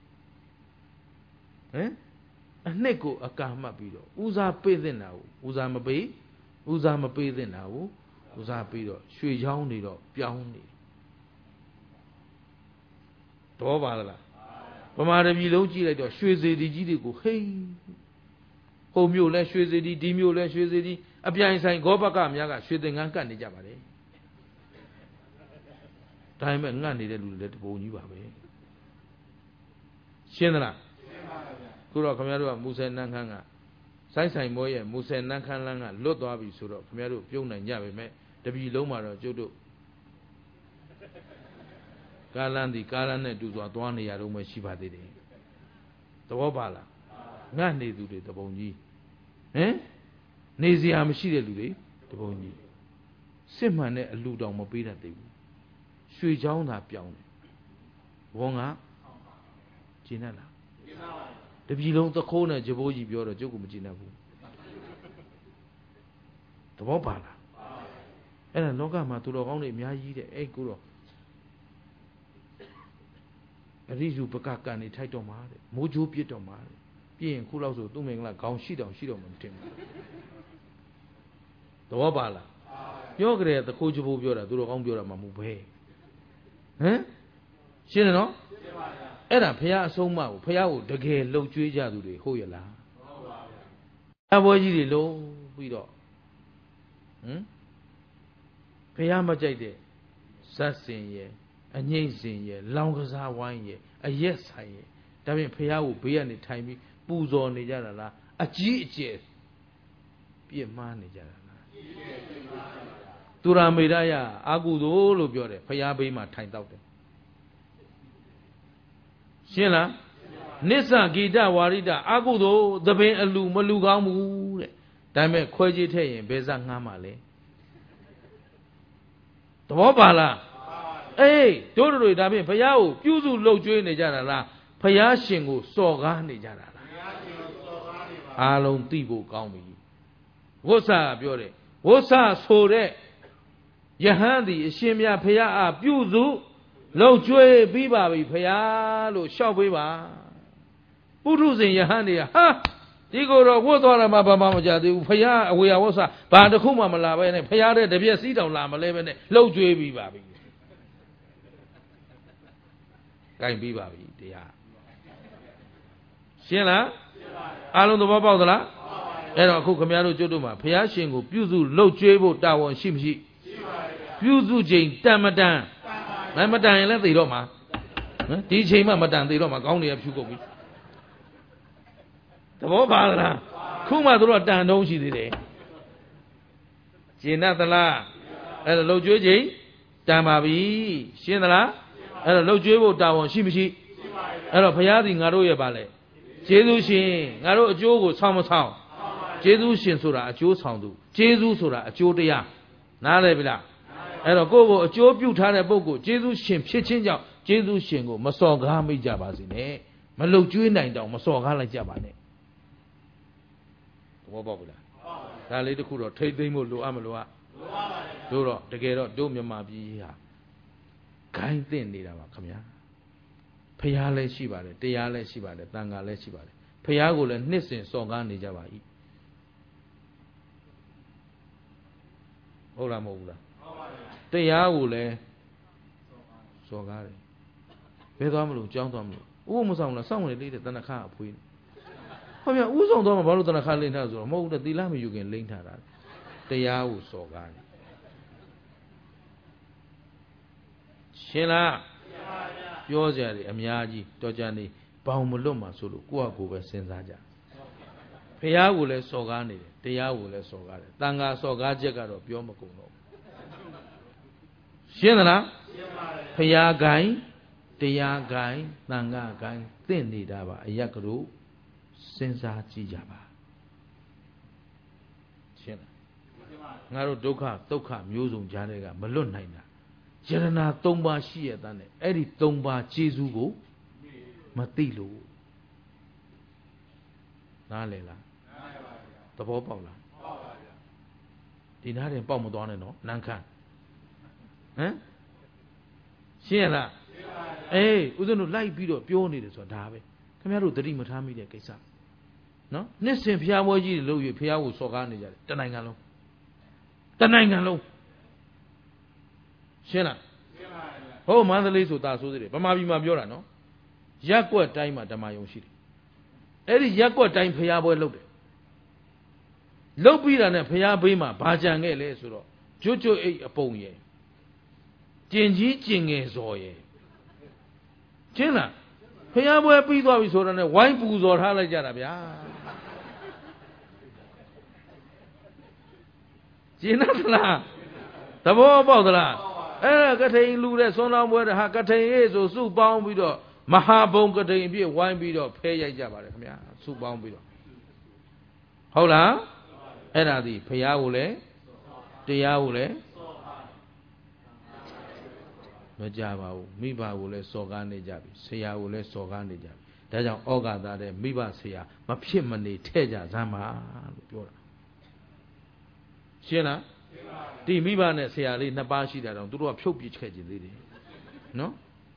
ဟမ်အနှစ်ကိုအကာမှတ်ပြီးတော့ဦးစားပေးသင့်တာကိုဦးစားမပေးသင့်တာကိုဦးစားပေးတော့ရွှေချောင်းနေတော့ပြောင်းနေတော့ပါလားဗမာတပြည်လုံးကြည့်လိုက်တော့ရွှေစေတီကြီးတွေကိုဟိဟိုမြို့လဲရွှေစေတီဒီမြို့လဲရွှေစေတီအပြိုင်ဆိုင်ဂောဘကများကရွှေသင်္ကန်းကတ်နေကြပါလေဒါပေမဲ့ငတ်နေတဲ့လူတွေလည်းတပုံကြီးပါပဲရှင်းသလားခုတော့ခင်ဗျားတို့ကမူဆယ်နန်းခမ်းကဆိုင်မိုးရဲ့မူဆယ်နန်းခမ်းလန်းကလွတ်သွားပြီဆိုတော့ခင်ဗျားတို့ပြုံးနိုင်ကြပါမယ်တပြည်လုံးမှာတော့ကျုပ်တို့ကာလန်းဒီကာလန်းနဲ့တူစွာသွားနေရတော့မှရှိပါသေးတယ်သဘောပါလားငတ်နေသူတွေတပုံကြီးဟမ်နေစရာမရှိတဲ့လူတွေတပုံကြီးစစ်မှန်တဲ့အလူတောင်မပေးတတ်သေးဘူးရွှေချောင်းသာပြောင်းတယ်ဘောကကျင်းတ်လားတပြည်လုံးသခိုးနဲ့ကြဘိုးကြီးပြောတော့ကျုပ်ကမကျင်းတတ်ဘူးသဘောပါလားအဲ့ဒါလောကမှာသူတော်ကောင်းတွေအများကြီးတဲ့အဲ့ကိုတော့အရိစုပကကနေထိုက်တော့မှာတဲ့မိုးချိုးပြစ်တော့မှာတဲ့ပြည့်ရင်ခုလောက်ဆိုသူ့မင်္ဂလာခေါင်းရှိတော့မှမတင်ဘူးသဘောပါလားပြောကြတယ်သခိုးကြဘိုးပြောတာသူတော်ကောင်းပြောတာမှမဟုတ်ပဲဟမ်ရှင်းတယ်နော်အဲ့ဒါဘုရားအဆုံးအမကိုဘုရားကိုတကယ်လှုပ်ကြွေးကြသူတွေဟုတ်ရလားဟုတ်ပါဘူးအဘွားကြီးတွေလုံးပြီးတော့ဘုရားမကြိုက်တဲ့ဇတ်စင်ရဲ့အငိမ့်စင်ရဲ့လောင်ကစားဝိုင်းရဲ့အရက်ဆိုင်ရဲ့ဒါပြင်ဘုရားကိုဘေးကနေထိုင်ပြီးပူဇော်နေကြတာလားအကြီးအကျယ်ပြစ်မှားနေကြတာလားသူရာမေရယအာကုသိုလ်လို့ပြောတယ်ဘုရားဘေးမှာထိုင်တော့တယ်ရှင်းလားနစ္စဂီတဝါရိတအာကုသိုလ်သဘင်အလူမလူကောင်းဘူးတဲ့ဒါပေမဲ့ခွဲကြည့်ထည့်ရင်ဘယ်စငှားမှလဲသဘောပါလားအေးတို့တို့ဒါဖြင့်ဘုရားကိုပြုစုလှုပ်ကြွေးနေကြတာလားဘုရားရှင်ကိုစော်ကားနေကြတာလားဘုရားရှင်ကိုအားလုံးသိဖို့ကောင်းပြီဝိသပြောတယ်ဝိသဆိုတဲ့ယဟန်သည်အရှင်မြတ်ဖရာအားပြုစုလှုပ်ကြွေးပြီးပါပြီဖရာလို့လျှောက်ပေးပါပုထုဇဉ်ယဟန်တွေကဟာဒီကိုယ်တော့ဝတ်သွားတာမှဘာမှမကြသေးဘူးဖရာအဝေယဝိသဘာတစ်ခုမှမလာပဲနဲ့ဖရာတဲ့တပြက်စီးတောင်လာမလဲပဲနဲ့လှုပ်ကြွေးပြီးပါပြီကိုင်ပြီးပါပြီတရားရှင်းလားအားလုံးသဘောပေါက်သလားအဲ့တော့အခုခမရတို့ကျွတ်တို့မှာဘုရားရှင်ကိုပြုစုလှုပ်ကြွေးဖို့တာဝန်ရှိမရှိရှိပါဗျာပြုစုချိန်တန်မတန်မတန်ရင်လည်းသိတော့မှာနော်ဒီချိန်မှမတန်သိတော့မှာကောင်းနေရဖြူကုန်ပြီသဘောပါလားခုမှတို့တော့တန်တုံးရှိသေးတယ်ကျင်တ်သလားအဲ့တော့လှုပ်ကြွေးချိန်တန်ပါပြီရှင်းသလားအဲ့တော့လှုပ်ကြွေးဖို့တာဝန်ရှိမရှိရှိပါဗျာအဲ့တော့ဘုရားသည်ငါတို့ရဲ့ပါလေကျေးဇူးရှင်ငါတို့အကျိုးကိုဆောင်မဆောင်ကျေးဇူးရှင်ဆိုတာအကျိုးဆောင်သူကျေးဇူးဆိုတာအကျိုးတရားနားလည်ပြီလားအဲ့တော့ကိုယ့်ကိုအကျိုးပြုထားတဲ့ပုဂ္ဂိုလ်ကျေးဇူးရှင်ဖြစ်ခြင်းကြောင့်ကျေးဇူးရှင်ကိုမစော်ကားမိကြပါစေနဲ့မလှုပ်ကြွေးနိုင်တောင်မစော်ကားလိုက်ကြပါနဲ့သဘောပေါက်ပြီလားဒါလေးတစ်ခုတော့ထိတ်သိမ်းဖို့လိုအပ်မလိုအပ်လိုပါပါတို့တော့တကယ်တော့တို့မြန်မာပြည်ဟာဂိုင်းတင်နေတာပါခင်ဗျာဖျားလည်းရှိပါတယ်တရားလည်းရှိပါတယ်တန်ခါလည်းရှိပါတယ်ဖျားကိုလည်းနှစ်စဉ်စော်ကားနေကြပါ၏ဟုတ်လားမဟုတ်ဘူးလားဟုတ်ပါဘူးတရားကိုလည်းစော်ကားတယ်ဘယ်သွားမလို့ကြောင်းသွားမလို့ဥပမဆောင်လားစောင့်ဝင်လေးတဲ့တဏခါအဖွေးဟောဗျဥဆောင်သွားမှာဘာလို့တဏခါလိမ့်ထားဆိုတော့မဟုတ်ဘူးတဲ့သီလမယူခင်လိမ့်ထားတာတရားကိုစော်ကားတယ်ရှင်းလားပြောကြတယ်အများကြီးတော်ကြနေဘောင်မလွတ်မှာဆိုလို့ကိုယ့်အကိုပဲစဉ်းစားကြဖះကိုလည်းစော်ကားနေတယ်တရားကိုလည်းစော်ကားတယ်တန်ခါစော်ကားချက်ကတော့ပြောမကုန်တော့ရှင်းသလားရှင်းပါတယ်ဖះဂိုင်းတရားဂိုင်းတန်ခါဂိုင်းသင့်နေတာပါအယက်ကတို့စဉ်းစားကြည့်ကြပါရှင်းလားငါတို့ဒုက္ခဒုက္ခမျိုးစုံကြားတဲ့ကမလွတ်နိုင်တာယရနာ၃ပါးရှိရတဲ့နဲ့အဲ့ဒီ၃ပါးကျေးဇူးကိုမသိလို့နားလည်လားနားလည်ပါဗျာသဘောပေါက်လားပေါက်ပါဗျာဒီနားတင်ပေါက်မသွားနဲ့နော်နန်းခမ်းဟမ်ရှင်းရလားရှင်းပါဗျာအေးဦးဇင်းတို့လိုက်ပြီးတော့ပြောနေတယ်ဆိုတာဒါပဲခင်ဗျားတို့သတိမထားမိတဲ့ကိစ္စနော်နှစ်စဉ်ဖျားပွဲကြီးတွေလုပ်၍ဖျားကိုစော်ကားနေကြတယ်တနိုင်ငံလုံးရှင်းလားရှင်းပါဗျာဟုတ်မန္တလေးဆိုတာဆိုသေးတယ်ဗမာပြည်မှာပြောတာနော်ရက်ကွက်တိုင်းမှာဓမ္မယုံရှိတယ်အဲ့ဒီရက်ကွက်တိုင်းဖျားပွဲလုပ်တယ်လုပ်ပြီးတာနဲ့ဖျားဘေးမှာဘာကြံခဲ့လဲဆိုတော့ကျွတ်အိတ်အပုံရယ်ကျင်ကြီးကျင်ငယ်စော်ရယ်ရှင်းလားဖျားပွဲပြီးသွားပြီဆိုတော့ ਨੇ ဝိုင်းပူဇော်ထားလိုက်ကြတာဗျာကျင်တ်လားသဘောပေါက်သလားအဲ့ကထိန်လူတဲ့ဆွမ်းလောင်းပွဲတဲ့ဟာကထိန်ရေးဆိုစုပေါင်းပြီးတော့မဟာဘုံကထိန်အပြည့်ဝိုင်းပြီးတော့ဖဲရိုက်ကြပါတယ်ခင်ဗျာစုပေါင်းပြီးတော့ဟုတ်လားအဲ့ဒါဒီဖျားကိုလည်းတရားကိုလည်းမကြပါဘူးမိဘကိုလည်းစော်ကားနေကြပြီဆရာကိုလည်းစော်ကားနေကြပြီဒါကြောင့်ဩဃာတတဲ့မိဘဆရာမဖြစ်မနေထဲ့ကြစမ်းပါလို့ပြောတာရှင်းလားဒီမိဘနဲ့ဆရာလေးနှစ်ပါးရှိတာတော့သူတို့ကဖြုတ်ပြစ်ခဲ့ကြသေးတယ်နော်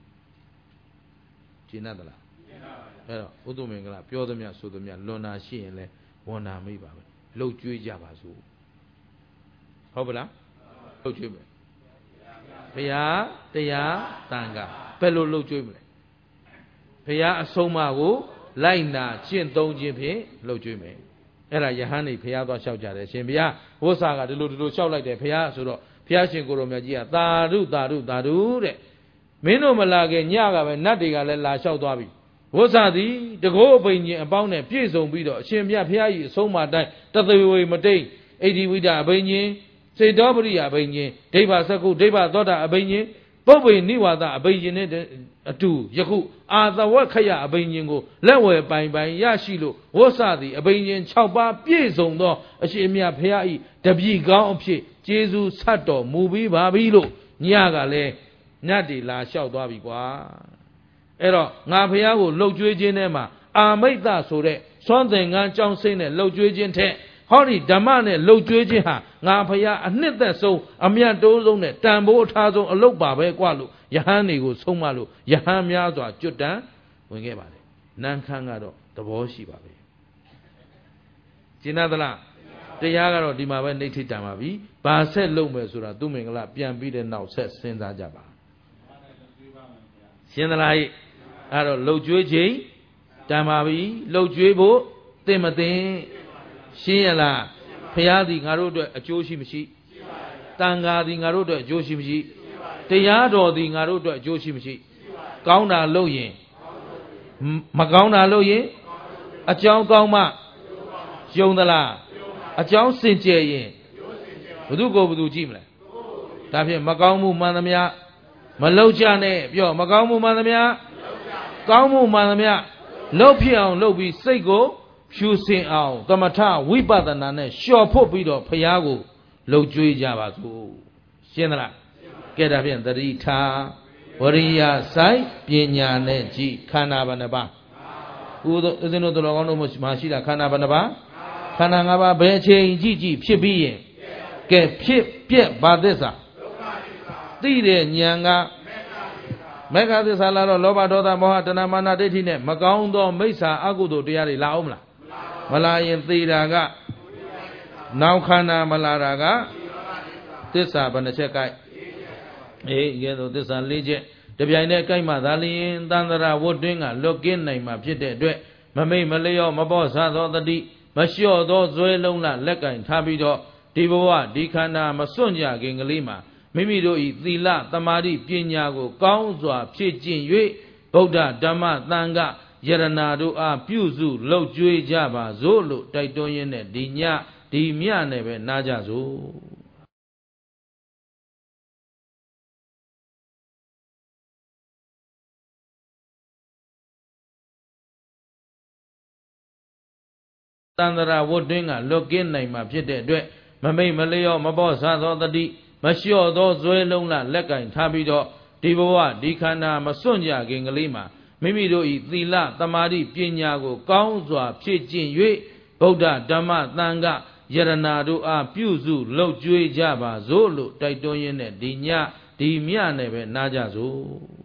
ကျင်တ်သလားအဲ့တော့ဥဒ္ဓမင်္ဂလာပြောသမျှဆိုသမျှလွန်တာရှိရင်လဲဝန်နာမိပါပဲလှုပ်ကြွေးကြပါစို့ဟုတ်ပလားလှုပ်ကြွေးမယ်ဘုရားတရားတန်ခါဘယ်လိုလှုပ်ကြွေးမလဲဘုရားအဆုံးအမကိုလိုက်နာကျင့်သုံးခြင်းဖြင့်လှုပ်ကြွေးမယ်အဲ့ဒါယဟန်နေဘုရားသွားလျှောက်ကြတယ်ရှင်ဘုရားဝိသကဒီလိုလျှောက်လိုက်တယ်ဘုရားဆိုတော့ဘုရားရှင်ကိုရောမြတ်ကြီးကသာဓုသာဓုသာဓုတဲ့မင်းတို့မလာခင်ညကပဲနတ်တွေကလည်းလာလျှောက်သွားပြီဝိသသည်တကောအပိန်ကြီးအပေါင်းနဲ့ပြည့်စုံပြီးတော့အရှင်မြတ်ဘုရားကြီးအဆုံးအမတိုင်းတသေဝေမတိန်ဣတိဝိဒအပိန်ကြီးစေတောပရိယအပိန်ကြီးဒိဗ္ဗစကုဒိဗ္ဗသောတာအပိန်ကြီးပုပ္ပိနိဝါဒအပိန်ကြီးနဲ့အတူယခုအာသဝခယအပိန်ကြီးကိုလက်ဝယ်ပိုင်ပိုင်ရရှိလို့ဝိသသည်အပိန်ကြီး6ပါးပြည့်စုံသောအရှင်မြတ်ဘုရား၏တပည့်ကောင်းအဖြစ်ကျေးဇူးဆက်တော်မူပြီးပါပြီလို့ညကလည်းနတ်တွေလာလျှောက်သွားပြီကွာအဲ့တော့ငါဘုရားကိုလှုပ်ကြွေးခြင်းထဲမှာအာမိတ်တဆိုတဲ့双သင်္ကန်းကြောင်းစိတ်နဲ့လှုပ်ကြွေးခြင်းထက်ဟောဒီဓမ္မနဲ့လှုပ်ကြွေးခြင်းဟာငါဖရာအနှစ်သက်ဆုံးအမြတ်တိုးဆုံးနဲ့တန်ဖိုးအထားဆုံးအလုပ်ပါပဲကွာလို့ယဟန်တွေကိုဆုံးမလို့ယဟန်များစွာကျွတ်တန်ဝင်ခဲ့ပါတယ်နန်းခမ်းကတော့သဘောရှိပါပဲကျင်နာသလားတရားကတော့ဒီမှာပဲနှိဋ္ဌိတံပါပြီဘာဆက်လုပ်မယ်ဆိုတာသူမင်္ဂလာပြန်ပြီးတဲ့နောက်ဆက်စဉ်းစားကြပါရှင်းသလားဟိအဲ့တော့လှုပ်ကြွေးခြင်းတန်ပါပြီလှုပ်ကြွေးဖို့သင်မသိရှင်းရလားဖရာသည်ငါတို့အတွက်အကျိုးရှိမရှိတန်ဃာသည်ငါတို့အတွက်အကျိုးရှိမရှိတရားတော်သည်ငါတို့အတွက်အကျိုးရှိမရှိကောင်းတာလုပ်ရင်မကောင်းတာလုပ်ရင်အကြောင်းကောင်းမှယုံသလားအကြောင်းစင်ကြယ်ရင်ဘု து ကိုဘု து ကြည့်မလဲဒါဖြင့်မကောင်းမှုမှန်သမျှမလုပ်ကြနဲ့ပြောမကောင်းမှုမှန်သမျှကောင်းမှုမှန်သမျှလုပ်ဖြစ်အောင်လုပ်ပြီးစိတ်ကိုဖြူစင်အောင်သမထဝိပဿနာနဲ့လျှော်ဖို့ပြီးတော့ဖရာကိုလှုပ်ကြွေးကြပါစို့ရှင်းသလားကဲဒါဖြင့်သတိထားဝရိယဆိုင်ပညာနဲ့ကြည်ခန္ဓာဘယ်နှပါးဦးဇင်းတို့တော်ကောင်းတို့မှာရှိတာခန္ဓာဘယ်နှပါးခန္ဓာ၅ပါးဘယ်အချိန်ကြည့်ကြည့်ဖြစ်ပြီးရင်ကဲဖြစ်ပြက်ဘာသစ္စာသိတဲ့ဉာဏ်ကမေဃသစ္စာလာတော့လောဘဒေါသမောဟတဏမာနဒိဋ္ဌိနဲ့မကောင်းသောမိစ္ဆာအကုသိုလ်တရားတွေလာအောင်မလားမလာရင်သိတာကနောက်ခန္ဓာမလာတာကသစ္စာဘယ်နှချက်ကြိုက်အေးကဲတော့သစ္စာ၄ချက်တပြိုင်တည်းကြိုက်မှသာလျင်သန္တရာဝတ်တွင်းကလွတ်ကင်းနိုင်မှာဖြစ်တဲ့အတွက်မမိတ်မလျော့မပေါ့ဆသောတတိမလျှော့သောဇွဲလုံးလလက်ကင်ထားပြီးတော့ဒီဘဝဒီခန္ဓာမစွန့်ကြခင်ကလေးမှာမိမိတို့ဤသီလသမာဓိပညာကိုကောင်းစွာဖြည့်ကျင့်၍ဗုဒ္ဓဓမ္မသံဃာယရနာတို့အားပြုစုလှုပ်ကြွေးကြပါစို့လို့တိုက်တွန်းရင်းနဲ့ဒီညဒီမြနဲ့ပဲနားကြစို့တန္တရာဝတ်တွင်းကလွတ်ကင်းနိုင်မှာဖြစ်တဲ့အတွက်မမိတ်မလျော့မပေါ့ဆသောတတိမလျှော့သောဇွဲလုံးလလက်ကင်ထားပြီးတော့ဒီဘဝဒီခန္ဓာမစွန့်ကြခင်ကလေးမှာမိမိတို့ဤသီလသမာဓိပညာကိုကောင်းစွာဖြည့်ကျင့်၍ဗုဒ္ဓဓမ္မသံဃာယရနာတို့အားပြုစုလှုပ်ကြွေးကြပါစို့လို့တိုက်တွန်းရင်းနဲ့ဒီညဒီမြနဲ့ပဲနားကြစို့